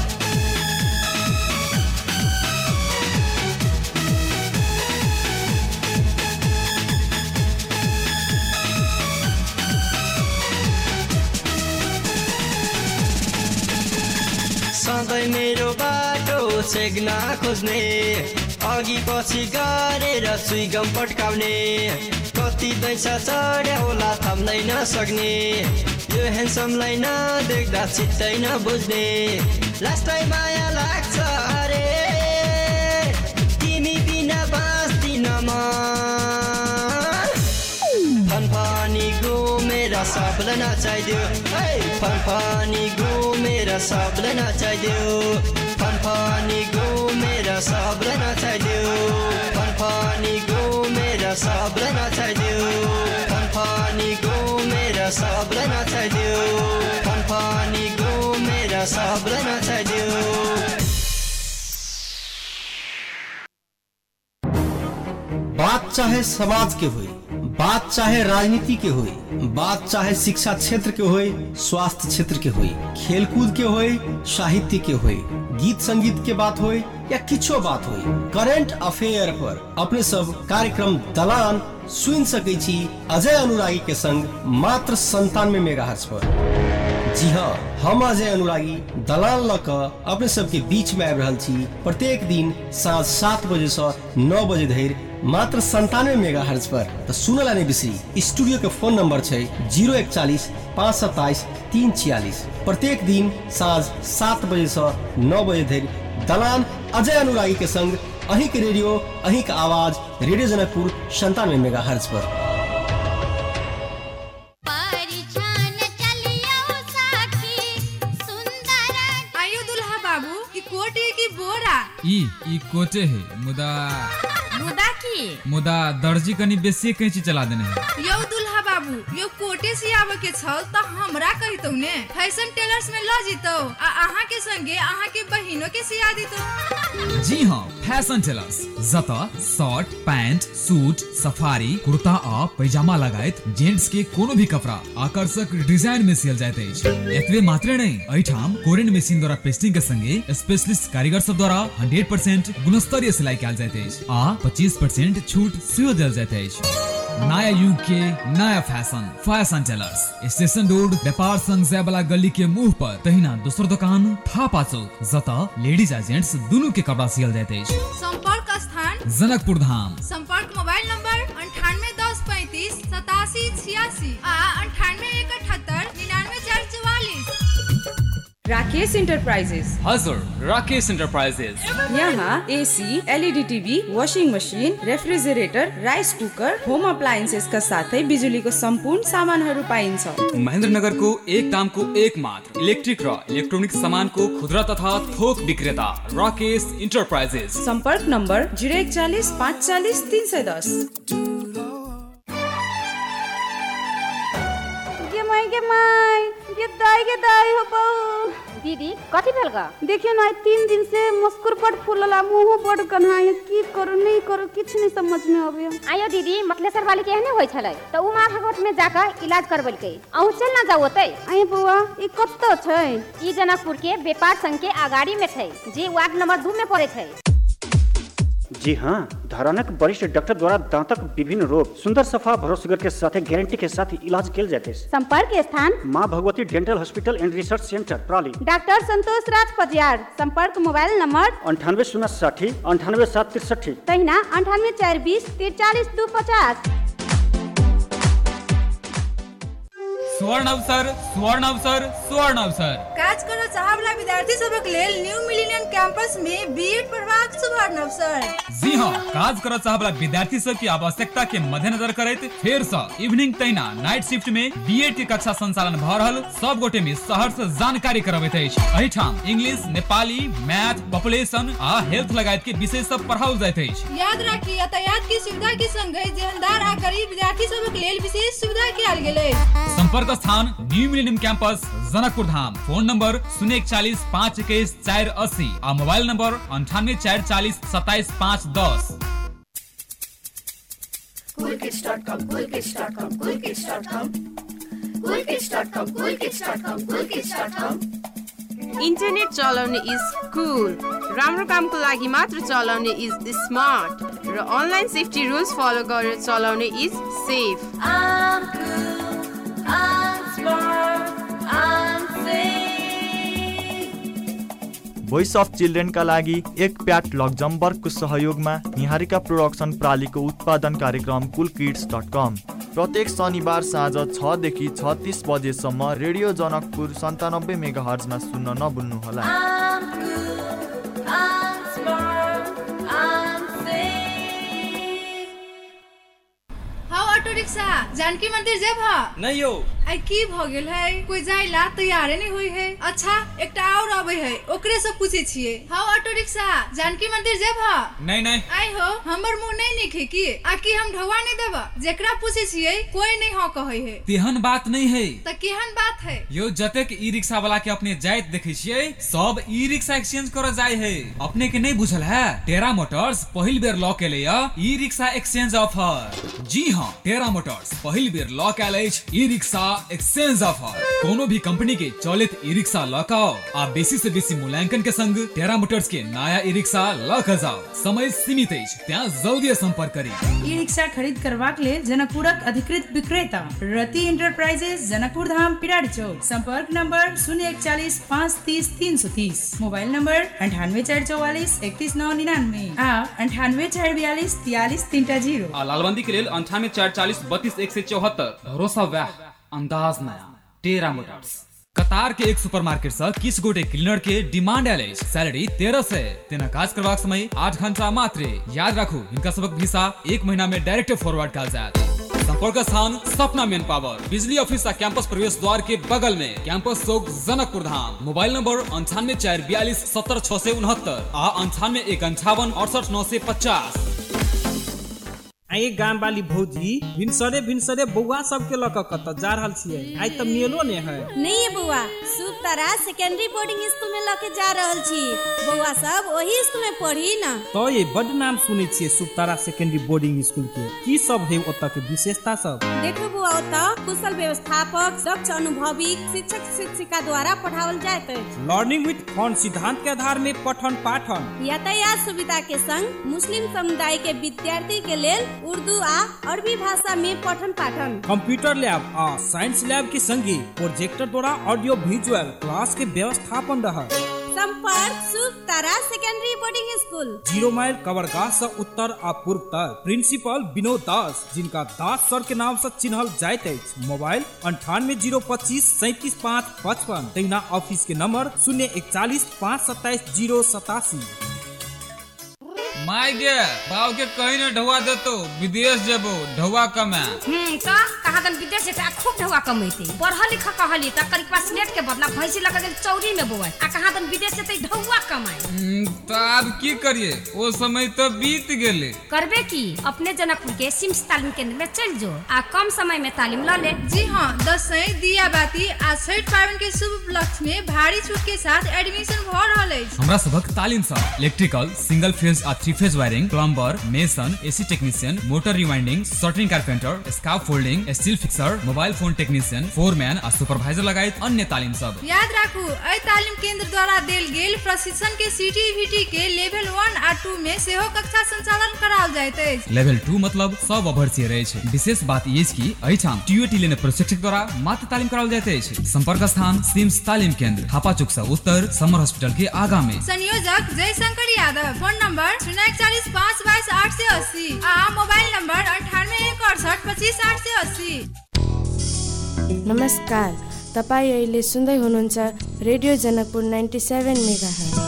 Speaker 2: सधैँ मेरो बाटो छेक्न खोज्ने अघि पछि गरेर सुइगम पट्काउने कति दैसा चढ्या होला थाम्दै नसक्ने यो ह्यान्डसमलाई नदेख्दा चित्तै नबुझ्ने लास्टै माया लाग्छ अरे तिमी बिना बाँच्दिन म फनफनी घुमेर सबलाई नचाइदेऊ फनफनी घुमेर सबलाई नचाइदेऊ फनफनी घुमेर सबलाई नचाइदेऊ फनफनी घुमेर सबलाई नचाइदेऊ फनफनी घुमेर सबलाई नचाइदेऊ फनफनी घुमेर सबलाई नचाइदेऊ
Speaker 8: बात चाहे समाज के हुई बात चाहे राजनीति के हुई बात चाहे शिक्षा क्षेत्र के हुई स्वास्थ्य क्षेत्र के हुई खेलकूद के हुई साहित्य के हुई गीत संगीत के बात हुई या किछो बात हुई करेंट अफेयर पर अपने सब कार्यक्रम दलान सुन सकै छी अजय अनुरागी के संग मात्र 97 मेगाहर्ट्ज पर। जी हाँ, हम अजय अनुरागी दलाल लक अपने सबके बीच में आबि रहल छी प्रत्येक दिन साँझ 7 बजे से 9 बजे धरि मात्र 97 मेगाहर्ट्ज पर। तो सुनला नहीं बिसरी स्टूडियो के फोन नंबर है 041 527 346। प्रत्येक दिन साँझ 7 बजे से 9 बजे धरि दलान अजय अनुरागी के संग अही के रेडियो अही का आवाज रेडियो जनकपुर 97 मेगाहर्ट्ज पर।
Speaker 9: ई कोचे है मुदा की मुदा दर्जी कनी बेसी कैंची चला देने है।
Speaker 10: यौ दुल्हा
Speaker 9: बाबू यो कोटे सियाबे के छल त हमरा कहितौ ने फैशन टेलर्स में ल जितौ आ अहाँ के संगे अहाँ के बहिनो के सिया दितौ।
Speaker 10: जी हाँ, फैशन टेलर्स जता shirt pant suit safari kurta आ पैजामा लगायत जेंट्स के कोनो भी कपड़ा आकर्षक डिजाइन में सियल जाइत अछि। एतबे मात्र नहीं, एठाम कोरियन मशीन द्वारा पेस्टिंग के संगे स्पेशलिस्ट कारीगर सब द्वारा 100% गुणस्तरीय सिलाई कैल जाइत अछि आ 25% छूट सेहो देल जाइत अछि। नया युग के नया फैशन टेलर्स, स्टेशन रोड व्यापार संघ जयबला गली के मुंह पर तहिना दोसर दुकान थापा चौक जता लेडीज आ जेंट्स दोनों के कपड़ा सियल जाइत अछि।
Speaker 9: संपर्क स्थान
Speaker 10: जनकपुर धाम।
Speaker 9: संपर्क मोबाइल नंबर 981035 8786 आ 9878 99444।
Speaker 11: राकेश इंटरप्राइजेस।
Speaker 12: हजुर, राकेश इंटरप्राइजेस।
Speaker 11: यहाँ AC, LED TV, washing machine, refrigerator, rice cooker, home appliances का साथै बिजुलीको सम्पूर्ण सामानहरू पाइन्छ।
Speaker 12: महेन्द्रनगरको एक दामको एक मात्र इलेक्ट्रिक र इलेक्ट्रोनिक सामानको खुद्रा तथा थोक विक्रेता राकेश इंटरप्राइजेस।
Speaker 11: संपर्क नम्बर 041 540 310।
Speaker 13: के दाई हो बहू।
Speaker 4: दीदी कथी भेल ग?
Speaker 13: देखियो ना 3 दिन से मुस्कुर पट फूलला मुंह पट कन्हाय की करू नहीं करू किछ नहीं समझ में आबे।
Speaker 4: आयो दीदी मतलेसर वाली के एहने होय छलै त उ मां भगवत में जाकर इलाज करबलकै। अहू चल ना जाओ ओतै।
Speaker 13: आय बुआ ई कत्तो छै?
Speaker 4: ई जनकपुर के व्यापार संघ के आगाड़ी में छै जे वार्ड नंबर 2 में पड़े छै।
Speaker 14: जी हाँ, धरानक वरिष्ठ डॉक्टर द्वारा दांतक विभिन्न रोग सुंदर सफा भरोसेगर के साथ गारंटी के साथ इलाज किया जाते हैं।
Speaker 4: संपर्क स्थान
Speaker 14: Maa Bhagwati dental hospital and research centre प्राली।
Speaker 13: डॉक्टर संतोष राज पजियार। संपर्क मोबाइल नंबर
Speaker 14: 9860 98763
Speaker 13: तहिना 9842 43 250।
Speaker 10: स्वर्ण अवसर स्वर्ण अवसर स्वर्ण अवसर।
Speaker 9: काज करऽ चाहवला विद्यार्थी सबक लेल न्यू मिलेनियम कैंपस में बीएड पढ़बाक सुवर्ण अवसर।
Speaker 10: जी हाँ, काज करऽ चाहवला विद्यार्थी सब की आवश्यकता के मद्देनजर करैत फेर से इवनिंग तैना नाइट शिफ्ट में बीएड के कक्षा संचालन भ रहल सब गोटे में सहर्ष जानकारी करबैत अछि। एहिठाम इंग्लिश, नेपाली, मैथ, पॉपुलेशन आ हेल्थ लगायत के विषय सब पढ़ाओल जाइत अछि।
Speaker 9: याद राखी यातायात की सुविधा के संग जेहनदार आ गरीब विद्यार्थी सबक लेल विशेष सुविधा कयल गेल अछि।
Speaker 10: संपर्क स्थान new millennium campus Janakpur Dham. Phone number 041 521 480 और mobile number 98 440 27 510।
Speaker 15: coolkids.com coolkids.com coolkids.com coolkids.com coolkids.com coolkids.com
Speaker 16: internet चलाउने इज कुल, राम्रो कामको लागि मात्र चलाउने इज स्मार्ट र अनलाइन सेफ्टी रुल्स फलो गरेर चलाउने इज सेफ।
Speaker 17: भोइस अफ चिल्ड्रेनका लागि एक प्याट लक्जमबर्गको सहयोगमा निहारिका प्रोडक्सन प्रालीको उत्पादन कार्यक्रम coolkids.com प्रत्येक शनिबार साँझ 6 देखि 36 बजेसम्म रेडियो जनकपुर 97 मेगाहर्जमा सुन्न नभुल्नुहोला।
Speaker 9: ऑटो रिक्शा जानकी मंदिर जेब
Speaker 1: नहीं हो
Speaker 9: आई की भ गेल है? कोई जाइला तैयारे नहीं हुई है। अच्छा एकटा और आबै है ओकरे से पूछे छिए। हां ऑटो रिक्शा जानकी मंदिर जेब
Speaker 10: नहीं नहीं
Speaker 9: आई हो हमर मुंह नहीं निखे की आ की हम ढवा नहीं देबा जेकरा पूछे छिए कोई नहीं हां कहै है।
Speaker 10: तेहन बात नहीं है
Speaker 9: त केहन बात है?
Speaker 10: यो जतेक ई रिक्शा वाला के अपने जाइत देखे छिए सब ई रिक्शा एक्सचेंज कर जाय है। अपने के नहीं बुझल है? टेरा मोटर्स पहिल बेर लॉ के लिए ई रिक्शा एक्सचेंज ऑफर। जी हां, टेरा मोटर्स पहिल बेर लॉ के लिए ई रिक्शा एक्सचेंज ऑफर। कोनो भी कंपनी के चलित ई रिक्शा लकाओ आ बेसी से बेसी मूल्यांकन के संग टेरा मोटर्स के नया ई रिक्शा लक जाओ। समय सीमित है, ત્યાં जल्दी संपर्क करी।
Speaker 18: ई रिक्शा खरीद करबाक लेल जनकपुरक अधिकृत विक्रेता रति एंटरप्राइजेस जनकपुर धाम पिराड़ी चौक। संपर्क नंबर 041 530 330। मोबाइल नंबर 98 444 31999 आ 98 442 43 330।
Speaker 12: आ लालबंदी के लेल 98 440 32 174। भरोसा वाह अंदाज नया टेरा मोटर्स।
Speaker 10: कतार के एक सुपरमार्केट से किस गोटे क्लीनर के डिमांड आयल अछि। सैलरी 1300 तेना काज करबाक समय 8 घंटा मात्र। याद राखू इनका सबक वीसा 1 महीना में डायरेक्ट फॉरवर्ड कल जायत। संपर्क स्थान सपना मेन पावर बिजली ऑफिस आ कैंपस प्रवेश द्वार के बगल में campus Chowk Janakpur Dham. Mobile number 98 442 70 669 आ 98 158 68 950।
Speaker 19: आइ गाम वाली भौजी भिनसरे बौआ सबके लक कत जा रहल छियै आइ त मेलो ने है
Speaker 20: नहीं बौआ शुभ तारा सेकेंडरी बोर्डिंग स्कूल में लके जा रहल छी बौआ सब ओही स्कूल में पढ़ी ना
Speaker 19: तो ये बड नाम सुनै छियै शुभ तारा सेकेंडरी बोर्डिंग स्कूल के की सब है ओत के विशेषता सब
Speaker 20: देखो बौआ ओत कुशल व्यवस्थापक दक्ष अनुभवी शिक्षक शिक्षिका द्वारा पढ़ावल जाइत अछि
Speaker 19: लर्निंग विथ फन सिद्धांत के आधार में पठन पाठन
Speaker 20: यातायात सुविधा के संग मुस्लिम समुदाय के विद्यार्थी के लेल उर्दू आ अरबी भाषा में पठन पाठन
Speaker 19: कंप्यूटर लैब आ साइंस लैब के संगे प्रोजेक्टर द्वारा ऑडियो विजुअल क्लास के व्यवस्थापन रहा
Speaker 20: संपर्क Shubh Tara secondary boarding school
Speaker 19: 0 mile कवरगाह से उत्तर आ पूर्व तक प्रिंसिपल विनोद दास जिनका दास सर के नाम से चिन्हल जाइत अछि मोबाइल 980225 37555 तहिना ऑफिस के नंबर 041 527 087
Speaker 10: माय गे बाव के कहीं न ढवा देतो विदेश जेबो ढवा कमा
Speaker 21: का कहा दन विदेश से खूब ढवा कमाइते पढ़ा लिखा कहली त करी पास नेट के बदला भैंसी लगा के चौरी में बोए आ कहा दन विदेश से त ढवा कमाए
Speaker 10: त अब की करिए ओ समय तो बीत गेले
Speaker 21: करबे की अपने जनकपुर के सिम्स तालीम केंद्र में चल जो आ कम समय में तालीम ल ले
Speaker 9: जी हां दसैं दिया बाती आ छठ पावन के शुभ उपलक्ष्य में भारी छूट के साथ एडमिशन भ रहल अछि
Speaker 12: हमरा सबक तालीम सा इलेक्ट्रिकल सिंगल फेज आ 3 phase wiring plumber mason AC technician motor rewinding shuttering carpenter scaffolding steel fixer mobile phone technician foreman आ सुपरवाइजर लगायत अन्य तालीम सब
Speaker 9: याद राखू एहि तालीम केंद्र द्वारा देल गेल प्रशिक्षण के सीटीवीटी के लेवल 1 आ 2 में सेहो कक्षा संचालन कराओल जाइत अछि
Speaker 12: लेवल 2 मतलब सब अभर्ती रहै छै विशेष बात ई अछि कि एहिठाम टीयूटी लेने प्रशिक्षक द्वारा मात्र तालीम कराओल जाइत अछि संपर्क स्थान सिम्स तालीम केंद्र थापा चौक से उत्तर समर हॉस्पिटल के आगा में
Speaker 9: संयोजक जयशंकर यादव फोन नंबर 041452880 आ मोबाइल नंबर 9861625880
Speaker 22: नमस्कार तपाईँ अहिले सुन्दै हुनुहुन्छ रेडियो जनकपुर 97 मेगाहर्ज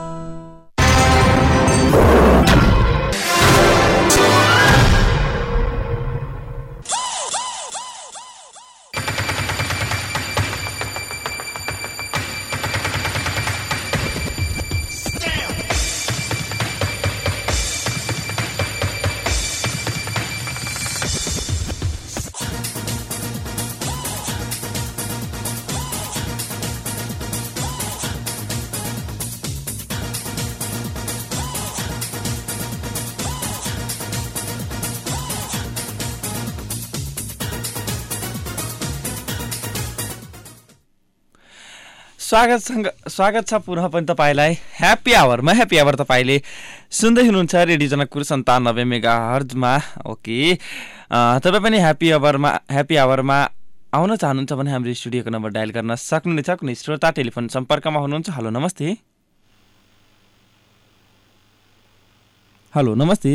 Speaker 1: स्वागत छ पुनः पनि तपाईलाई ह्यापी आवर तपाईले सुन्दै हुनुहुन्छ रेडियो जनकपुर 97 मेगाहर्जमा ओके तपाई पनि ह्यापी आवरमा आउन चाहनुहुन्छ भने हाम्रो स्टुडियोको नम्बर डायल गर्न सक्नुहुनेछ कुनै श्रोता टेलिफोन सम्पर्कमा हुनुहुन्छ हेलो नमस्ते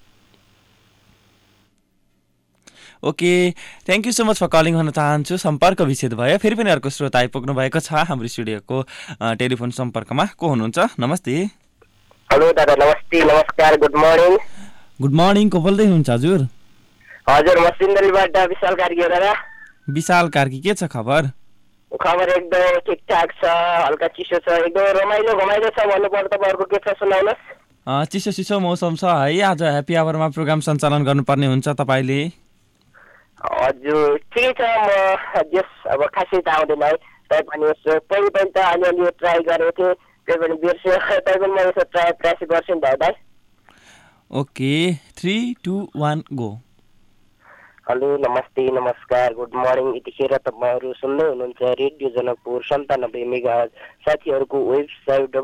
Speaker 1: okay thank you so much for calling भन्न चाहन्छु सम्पर्क विच्छेद भयो फेरि पनि अर्को श्रोता आइपुग्नु भएको छ हाम्रो स्टुडियोको टेलिफोन सम्पर्कमा को हुनुहुन्छ नमस्ते
Speaker 23: हेलो दादा नमस्ते नमस्कार गुड मर्निङ
Speaker 1: को बोल्दै हुनुहुन्छ हजुर
Speaker 23: म सिन्धुलीबाट विशाल कार्की हो दादा
Speaker 1: विशाल कार्की के छ खबर
Speaker 23: एकदम ठिकठाक छ हल्का चिसो छ एकदम रमाइलो छ भन्नुपर्दा तपाईँहरूको के छ सुनाउनुहोस्
Speaker 1: चिसो मौसम छ है आज ह्यापी आवरमा प्रोग्राम सञ्चालन गर्नुपर्ने हुन्छ तपाईले
Speaker 23: हजुर ठिकै छ म जस अब खासै त आउँदैन है तैपनि पहिलो त अलिअलि ट्राई गरेको थिएँ त्यही पनि बिर्स्यो तैपनि म यसो ट्राई प्रयास गर्छु नि दादा
Speaker 1: ओके 3 2 1 गो
Speaker 23: हेलो नमस्ते नमस्कार गुड मर्निङ यतिखेर तपाईँहरू सुन्दै हुनुहुन्छ रेडियो जनकपुर 97 मेगाहर्ज साथीहरूको वेबसाइट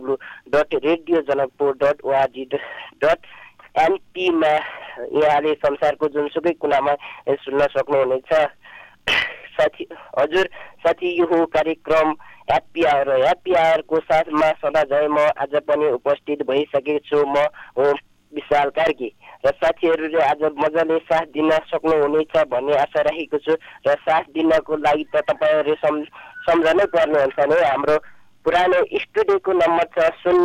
Speaker 23: www.radiojanakpur.org.np मा यहाँले संसारको जुनसुकै कुनामा सुन्न सक्नुहुनेछ साथी यो कार्यक्रम ह्यापी आवरको साथमा सदा झै म आज पनि उपस्थित भइसकेको छु म हो विशाल कार्की र साथीहरूले आज मजाले साथ दिन सक्नुहुनेछ भन्ने आशा राखेको छु र साथ दिनको लागि त तपाईँहरूले सम्झनै पर्ने हुन्छ नि हाम्रो पुरानो स्टुडियोको नम्बर छ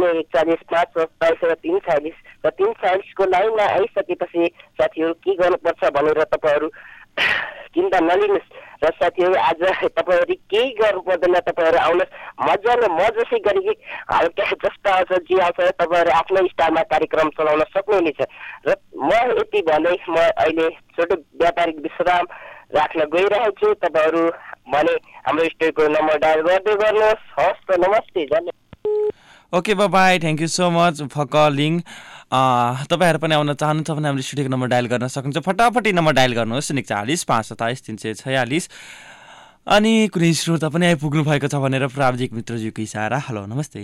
Speaker 23: 0414527 र 346 को लाइनमा आइसकेपछि साथीहरू के गर्नुपर्छ भनेर तपाईँहरू चिन्ता नलिनुहोस्। र साथीहरू आज तपाईँहरू केही गर्नु पर्दैन, तपाईँहरू आउनुहोस् मजाले मजसी गरी हल्का जस्तो आउँछ जे आउँछ तपाईँहरू आफ्नो स्टाइलमा कार्यक्रम चलाउन सक्नुहुनेछ। र म यति भने म अहिले छोटो व्यापारिक विश्राम राख्न गइरहेको छु। तपाईँहरू भने हाम्रो स्टुडियोको नम्बर डायल गर्दै गर्नुहोस्। हस् त, नमस्ते, धन्यवाद।
Speaker 1: Okay bye, thank you so much for calling. तपाईँहरू पनि आउन चाहनुहुन्छ भने हाम्रो स्टुडियोको नम्बर डायल गर्न सक्नुहुन्छ। फटाफटी नम्बर डायल गर्नुहोस् 40 527 346। अनि कुनै श्रोता पनि आइपुग्नु भएको छ भनेर प्राविधिक मित्रज्यूको इसारा। हेलो, नमस्ते।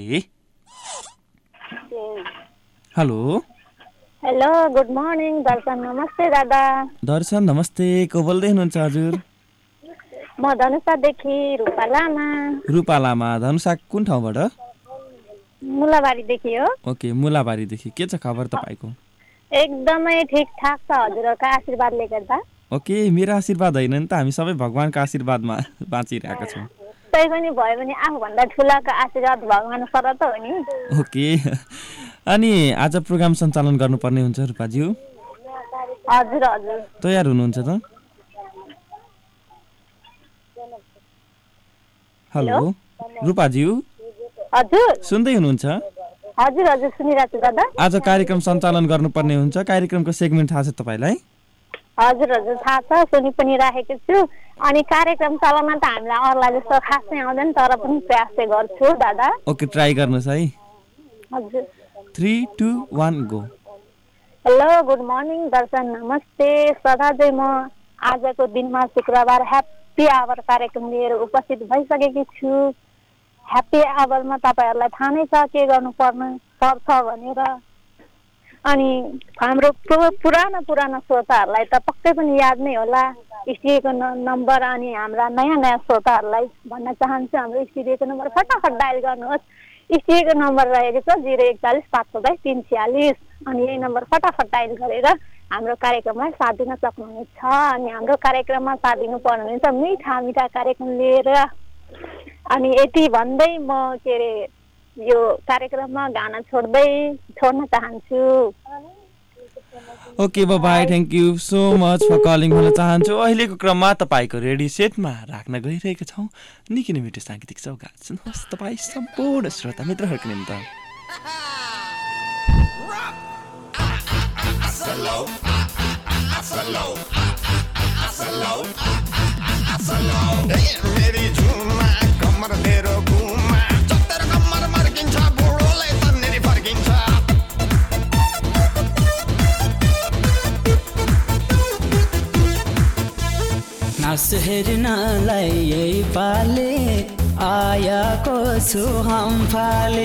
Speaker 1: हेलो
Speaker 3: हेलो, गुड मर्निङ दर्शन। नमस्ते दादा।
Speaker 1: दर्शन नमस्ते, को बोल्दै हुनुहुन्छ हजुर?
Speaker 3: म धनुषादेखि रूपा लामा।
Speaker 1: रूपा लामा, धनुषा कुन ठाउँबाट?
Speaker 3: मुलाबारीदेखि हो।
Speaker 1: ओके, मुलाबारीदेखि। के छ खबर तपाईँको?
Speaker 3: एकदमै ठिकठाक छ हजुरहरूको आशीर्वादले गर्दा।
Speaker 1: ओके, मेरो आशीर्वाद होइन नि त, हामी सबै भगवानको आशीर्वादमा बाँचिरहेका छौँ।
Speaker 3: तै पनि भयो भने आफूभन्दा ठुलाको आशीर्वाद भगवान सर त हो नि।
Speaker 1: ओके, अनि आज प्रोग्राम सञ्चालन गर्नुपर्ने हुन्छ रूपाज्यू?
Speaker 3: हजुर हजुर।
Speaker 1: तयार हुनुहुन्छ त? हेलो रूपाज्यू।
Speaker 3: हजुर
Speaker 1: सुन्दै हुनुहुन्छ?
Speaker 3: हजुर हजुर, सुनिरहेको छु दादा।
Speaker 1: आज कार्यक्रम सञ्चालन गर्नुपर्ने हुन्छ। कार्यक्रमको सेगमेन्ट थाहा छ तपाईँलाई?
Speaker 3: हजुर हजुर, थाहा छ, सुनि पनि राखेको छु। अनि कार्यक्रम चलाउन त हामीलाई अरूलाई जस्तो खासै आउँदैन, तर पनि प्रयास चाहिँ गर्छु दादा।
Speaker 1: ओके, ट्राई गर्नुहोस् है।
Speaker 3: हजुर।
Speaker 1: 3 2 1 गो।
Speaker 3: हेलो, गुड मर्निङ दर्शन। नमस्ते। सदा चाहिँ म आजको दिनमा शुक्रबार ह्याप्पी आवर कार्यक्रम लिएर उपस्थित भइसकेकी छु। ह्याप्पी आवरमा तपाईँहरूलाई थाहा नै छ के गर्नुपर्ने पर्छ भनेर। अनि हाम्रो पुराना श्रोताहरूलाई त पक्कै पनि याद नै होला स्टुडियोको नम्बर। अनि हाम्रा नयाँ श्रोताहरूलाई भन्न चाहन्छु, हाम्रो स्टुडियोको नम्बर फटाफट डायल गर्नुहोस्। स्टुडियोको नम्बर रहेको छ 041 527 346। अनि यही नम्बर फटाफट डायल गरेर हाम्रो कार्यक्रमलाई साथ दिन सक्नुहुनेछ। अनि हाम्रो कार्यक्रममा साथ दिनु पर्नुहुनेछ मिठा मिठा कार्यक्रम लिएर। अनि यति भन्दै म के अरे यो कार्यक्रममा गाना छोड्न चाहन्छु।
Speaker 1: Okay bye, thank you so much for calling भन्न चाहन्छु। अहिलेको क्रममा तपाईँको रेडियो सेटमा राख्न गइरहेका छौँ निकै नै मिठो साङ्गीतिक सौगात। सुन्नुहोस् तपाईँ सम्पूर्ण श्रोता मित्रहरूको निम्ति।
Speaker 5: मेरी झुमा कमर मेरो घुमा चत्तर कमर मर्किन्छ बुढोलाई तन्नेरी फर्किन्छ।
Speaker 2: नास हेर्नलाई यही पाले आयाको छु हम फाले।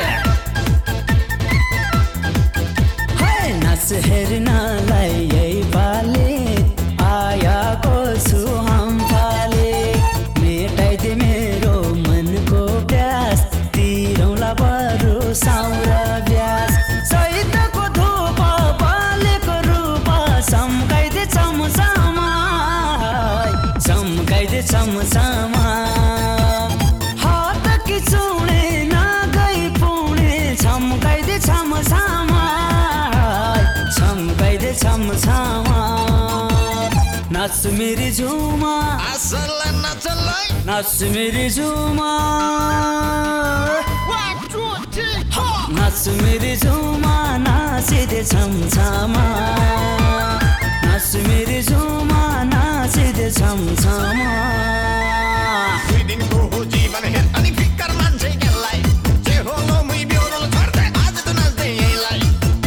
Speaker 2: नास हेर्नलाई यही पाले आयाको छु हम फाले। मेटाइदे मेरो मनको प्यास तिरौला बरु साउरा ब्यास। सहितको धूप बालेको रूप सम्काइदे चमचामा सम्काइदे चमचामा। हात कि चुणे नगई पुणे छम्काइदे छमछामा छम्काइदे छमछामा। नाच मेरी झुमा नाच मेरी झुमा नाच मेरी झुमा नाचिदे छमछामा। नाच मेरी झुमा नाचिदे छमछामा।
Speaker 5: दुई दिनको हो जीवन हेर अनि फिक्कर मान्छे केलाई जे होलो मुई बिहोरो छड्दै आज त नाच्दै यहीलाई।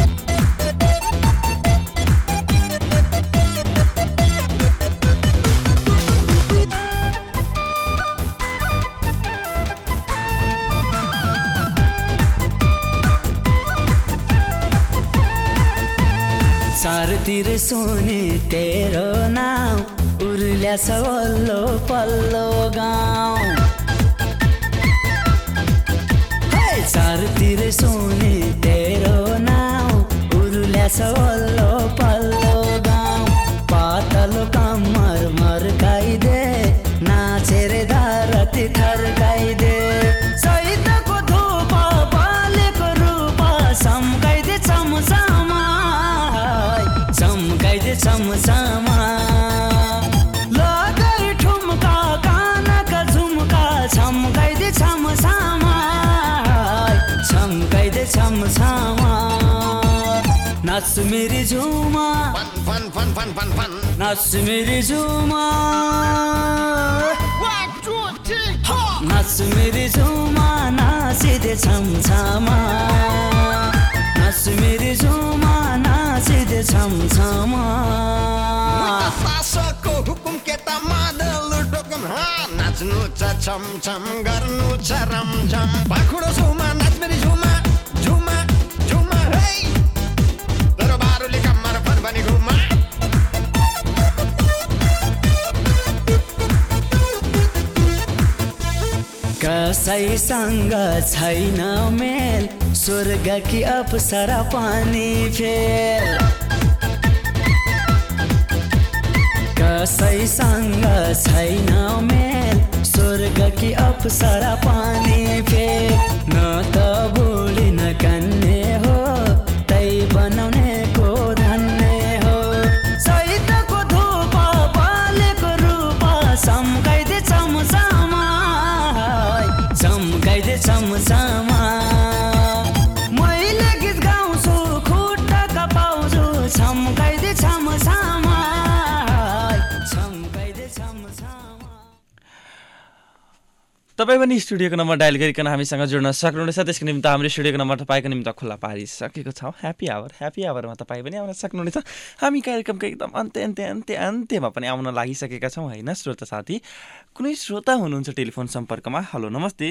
Speaker 2: चारतिर सुने तेरो नाम उर्ल्या छ वल्लो पल्लो गाउँ। चारतिर सुने तेरो नाम उर्ल्या छ वल्लो पल्लो गाउँ। पातलो कम्मर मर्काइदे नाचेर धरती थर्काइदे। सहितको धूप बालेको रूप सम्काइदे चमचामा सम्काइदे चमचामा। ल नाच मेरी झुमा
Speaker 5: फन फन फन फन फन
Speaker 2: नाच मेरी झुमा नाच मेरी झुमा नाचिदे छमछमा नाच मेरी झुमा नाचिदे छमछमा
Speaker 5: शासकको हुकुम के त मादल डोकम नाच्नु छ छम छम गर्नु छ रमझम पाखुडो झुमा नाच मेरी झुमा झुमा झुमा हे तर बारुले कम्मर फनफनी घुमा
Speaker 2: कसैसँग छैन मेल स्वर्ग कि अप्सरा पानी फेल कसैसँग छैन मेल स्वर्ग कि अप्सरा पानी फेल न त बोली न कन्ने हो तै बनाउनेको धन्ने हो सहितको धूप पालेको रूप सम्काइदे चमचामा चम्काइदे चमचामा मैले गीत गाउँछु खुट्टा कपाउँछु चम्काइदे चमचामा चम्काइदे चमचामा।
Speaker 1: तपाईँ पनि स्टुडियोको नम्बर डायल गरिकन हामीसँग जोड्न सक्नुहुनेछ। त्यसको निम्ति हाम्रो स्टुडियोको नम्बर तपाईँको निम्ति खुल्ला पारिसकेको छ। ह्याप्पी आवरमा तपाईँ पनि आउन सक्नुहुनेछ। हामी कार्यक्रमको एकदम अन्त्यमा पनि आउन लागिसकेका छौँ होइन श्रोता साथी। कुनै श्रोता हुनुहुन्छ टेलिफोन सम्पर्कमा? हेलो नमस्ते।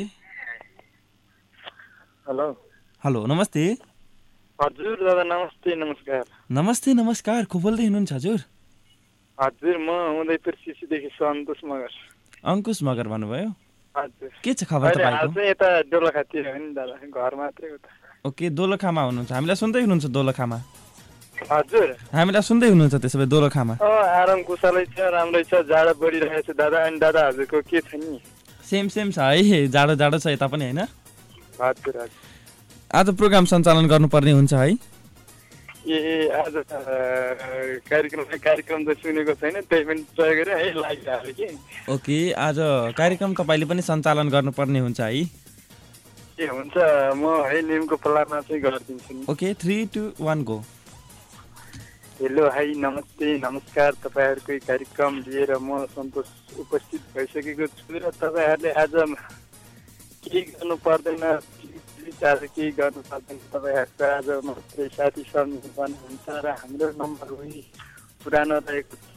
Speaker 1: हेलो नमस्ते।
Speaker 6: हजुर दादा नमस्ते नमस्कार।
Speaker 1: नमस्कार को बोल्दै हुनुहुन्छ हजुर?
Speaker 6: हजुर म उदयपुर सिसीदेखि सन्तोष मगर।
Speaker 1: अङ्कुश मगर भन्नुभयो?
Speaker 6: हजुर।
Speaker 1: के छ खबर तपाईँको?
Speaker 6: अहिले यता दोलखातिर हो नि दादा, घर मात्रै हो त।
Speaker 1: ओके, दोलखामा हुनुहुन्छ। हामीलाई सुन्दै हुनुहुन्छ दोलखामा?
Speaker 6: हजुर।
Speaker 1: हामीलाई सुन्दै हुनुहुन्छ त्यसो भए दोलखामा?
Speaker 6: आराम कुशलै छ, राम्रै छ। जाडो बढिरहेको छ दादा। अनि दादा हजुरको के छ नि?
Speaker 1: सेम छ है, जाडो छ यता पनि होइन?
Speaker 6: हजुर हजुर।
Speaker 1: आज प्रोग्राम सञ्चालन गर्नुपर्ने हुन्छ है?
Speaker 6: आज कार्यक्रम त सुनेको छैन, त्यही पनि ट्राई गरेँ है, लागिहाल्यो कि।
Speaker 1: ओके, आज कार्यक्रम तपाईँले पनि सञ्चालन गर्नुपर्ने हुन्छ है?
Speaker 6: ए हुन्छ, म है नेमको पल्लामा चाहिँ गरिदिन्छु नि।
Speaker 1: Okay, 3, 2, 1 go.
Speaker 6: हेलो हाई नमस्ते नमस्कार। तपाईँहरूकै कार्यक्रम लिएर म सन्तोष उपस्थित भइसकेको छु र तपाईँहरूले आज केही गर्नु पर्दैन, आज केही गर्नु पर्दैन। तपाईँहरूको आज मात्रै साथी सम्झनुहुन्छ र हाम्रो नम्बर उही पुरानो रहेको छ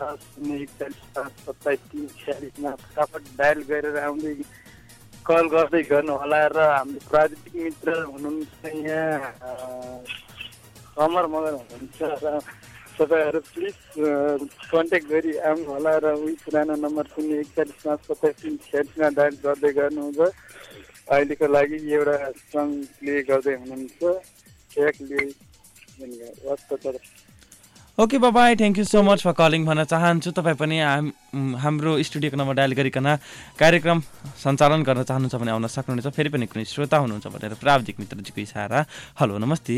Speaker 6: 041472346मा फटाफट डायल गरेर आउँदै कल गर्दै गर्नुहोला। र हाम्रो प्राविधिक मित्र हुनुहुन्छ यहाँ कमर मगर हुनुहुन्छ र तपाईँहरू प्लिज कन्ट्याक्ट गरी आउनु होला र उही पुरानो नम्बर 041472346मा डायल गर्दै गर्नुहुन्छ। अहिलेको लागि एउटा सङ प्ले गर्दै हुनुहुन्छ।
Speaker 1: Okay bye bye, thank you so much for calling भन्न चाहन्छु। तपाईँ पनि हाम्रो स्टुडियोको नम्बर डायल गरिकन कार्यक्रम सञ्चालन गर्न चाहनुहुन्छ भने आउन सक्नुहुनेछ। फेरि पनि कुनै श्रोता हुनुहुन्छ भनेर प्राविधिक मित्रजीको इसारा। हेलो नमस्ते।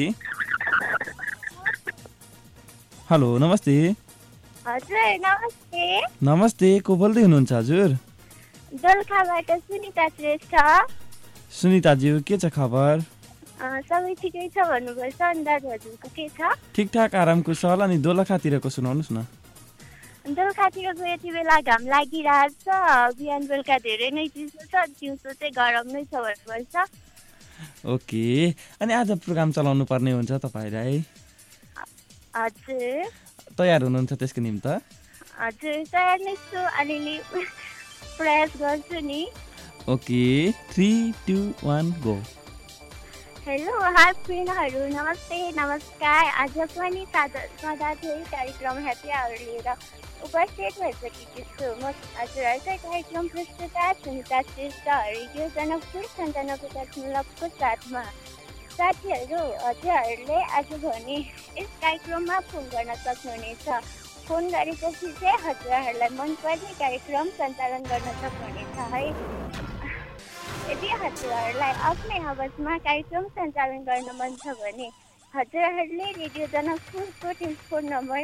Speaker 1: हेलो नमस्ते।
Speaker 4: हजुर नमस्ते।
Speaker 1: नमस्ते, को बोल्दै हुनुहुन्छ हजुर?
Speaker 4: दोलखाबाट सुनिता श्रेष्ठ।
Speaker 1: सुनिताज्यू, के छ खबर?
Speaker 4: सबै ठिकै छ भन्नुपर्छ। अन्दाज हजुरको के छ?
Speaker 1: ठिकठाक, आराम कुशल। अनि दोलखातिरको सुनाउनुहोस् न।
Speaker 4: दोलखातिरको यति बेला घाम लागिरहेको छ। बिहान बेलुका धेरै नै चिसो छ, दिउँसो चाहिँ गरम नै छ भन्नुपर्छ।
Speaker 1: ओके, अनि आज प्रोग्राम चलाउनु पर्ने हुन्छ तपाईँलाई?
Speaker 4: हजुर।
Speaker 1: तयार हुनुहुन्छ त्यसको निम्ति?
Speaker 4: हजुर तयार नै छु, अलिअलि प्रयास गर्छु नि।
Speaker 1: Okay, 3, 2, 1 go.
Speaker 4: हेलो हाई फ्रेन्डहरू, नमस्ते नमस्कार। आज पनि सदाझै कार्यक्रम ह्याप्पी आवर लिएर उपस्थित भइसकेकी छु। म हजुरहरूकै कार्यक्रम प्रस्तुता सुनिता श्रेष्ठ, रेडियो जनकपुर 97.8 साथमा। साथीहरू, हजुरहरूले आज भने यस कार्यक्रममा फोन गर्न सक्नुहुनेछ। फोन गरेपछि चाहिँ हजुरहरूलाई मनपर्ने कार्यक्रम सञ्चालन गर्न सक्नुहुनेछ है। यदि हजुरहरूलाई आफ्नै आवाजमा कार्यक्रम सञ्चालन गर्न मन छ भने हजुरहरूले रेडियो जनकपुरको टेलिफोन नम्बर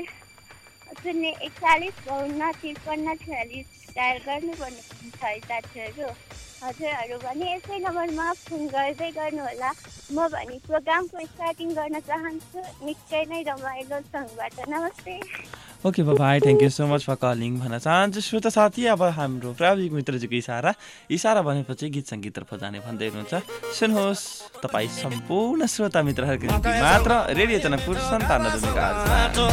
Speaker 4: 04152535346 डायल गर्नुपर्ने हुन्छ है साथीहरू।
Speaker 3: हजुरहरू भने यसै नम्बरमा फोन गर्दै गर्नुहोला। म भने प्रोग्रामको स्टार्टिङ गर्न चाहन्छु निकै नै रमाइलो सङ्गबाट। नमस्ते।
Speaker 1: Okay bye, thank you so much for calling भन्न चाहन्छु। श्रोता साथी, अब हाम्रो प्राविधिक मित्रजीको इसारा भनेपछि गीत सङ्गीत तर्फ जाने भन्दै हुनुहुन्छ। सुन्नुहोस् तपाईँ सम्पूर्ण श्रोता मित्रहरूको निम्ति मात्र रेडियो जनकपुर 97 मेगाहर्ज।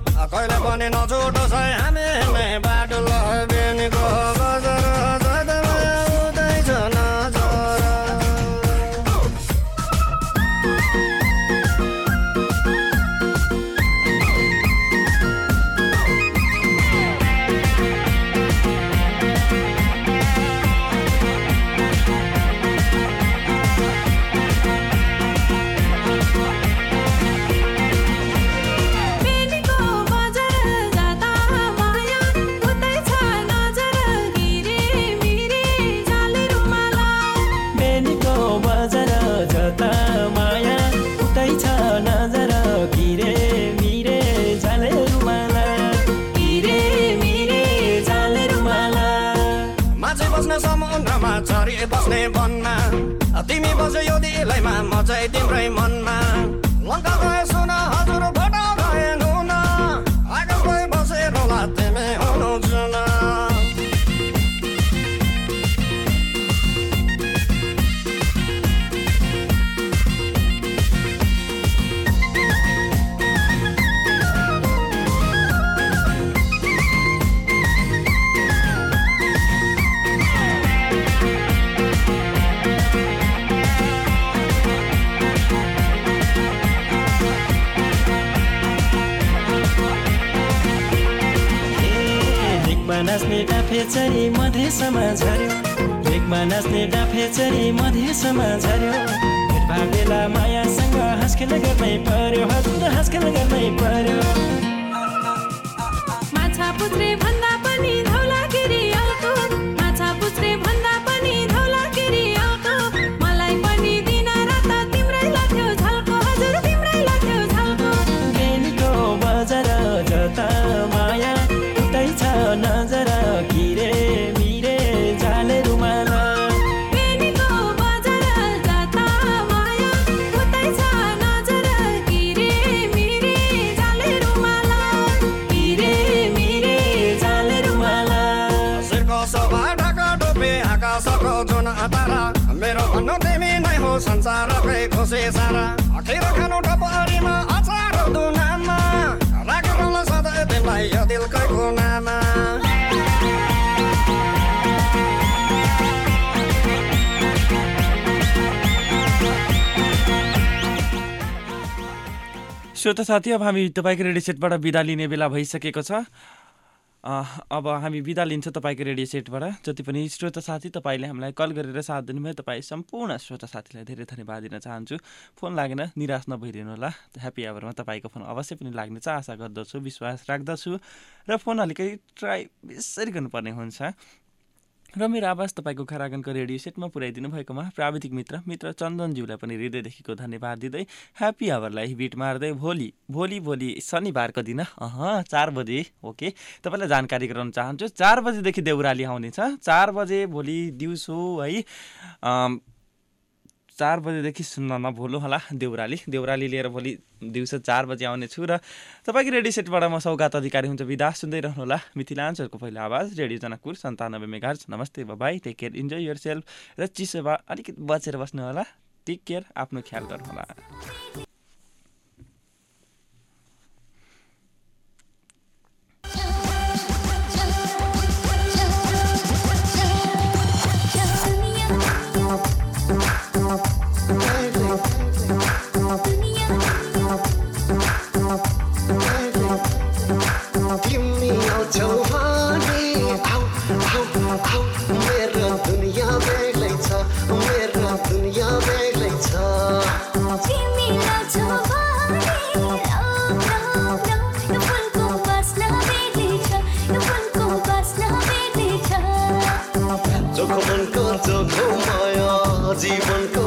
Speaker 5: बस्ने वनमा तिमी बस्यो यो दिलैमा म चाहिँ तिम्रै मनमा लङ्का गए सुन हजुर भटा गए नुन आगोमै बसेर होला तिमी हुनु जुन
Speaker 7: नाच्ने डाफेचरी मधेसमा झर्यो, लेकमा नाच्ने डाफेचरी मधेसमा झर्यो। भेटभा बेला मायासँग हाँसखेल गर्नै पर्यो, हजुर हाँसखेल गर्नै पर्यो।
Speaker 8: माछा पुत्रे भन्दा पनि धौलागिरी आउँथ्यो, माछा पुत्रे भन्दा पनि धौलागिरी आउँथ्यो। मलाई पनि दिन रात तिम्रै लाग्थ्यो झल्को, हजुर तिम्रै लाग्थ्यो झल्को।
Speaker 7: बेनीको बजार जता माया उतै छ नजर किरे मिरे जाले रुमाला।
Speaker 8: बेनीको बजार जता माया उतै छ नजर किरे मिरे जाले रुमाला, किरे मिरे जाले रुमाला।
Speaker 5: शिरको शोभा ढाका टोपी आकाशको जुन तारा, मेरो भन्नु तिमी नै हो संसारकै खुसी सारा। अखिर खानु टपरीमा अचार दुनामा, राखेर सधैँ तिमीलाई यो दिलकै कुनामा।
Speaker 1: श्रोता साथी, अब हामी तपाईँको रेडियो सेटबाट बिदा लिने बेला भइसकेको छ। अब हामी बिदा लिन्छौँ तपाईँको रेडियो सेटबाट। जति पनि श्रोता साथी तपाईँले हामीलाई कल गरेर साथ दिनुभयो, तपाईँ सम्पूर्ण श्रोता साथीलाई धेरै धन्यवाद दिन चाहन्छु। फोन लागेन निराश नभइदिनु होला, ह्याप्पी आवरमा तपाईँको फोन अवश्य पनि लाग्ने छ आशा गर्दछु, विश्वास राख्दछु। र फोन अलिकति ट्राई बेसरी गर्नुपर्ने हुन्छ। र मेरो आवाज तपाईँको घर आँगनको रेडियो सेटमा पुर्याइदिनु भएकोमा प्राविधिक मित्र चन्दनज्यूलाई पनि हृदयदेखिको धन्यवाद दिँदै ह्याप्पी आवरलाई बिट मार्दै भोलि शनिबारको दिन 4 बजे ओके तपाईँलाई जानकारी गराउन चाहन्छु। 4 बजेदेखि देउराली आउनेछ। 4 बजे भोलि दिउँसो है 4 बजेदेखि सुन्न नभुल्नु होला। देउराली लिएर भोलि दिउँसो 4 बजे आउने छु। र तपाईँको रेडियो सेटबाट म सौगात अधिकारी हुन्छ, बिदा सुन्दै रहनुहोला मिथिलाञ्चलको पहिलो आवाज रेडियो जनकपुर 97 मेगाहर्ज। नमस्ते, bye, take care, enjoy yourself. र चिसो भए अलिकति बचेर बस्नु होला, टेक केयर, आफ्नो ख्याल गर्नुहोला।
Speaker 5: जीवन को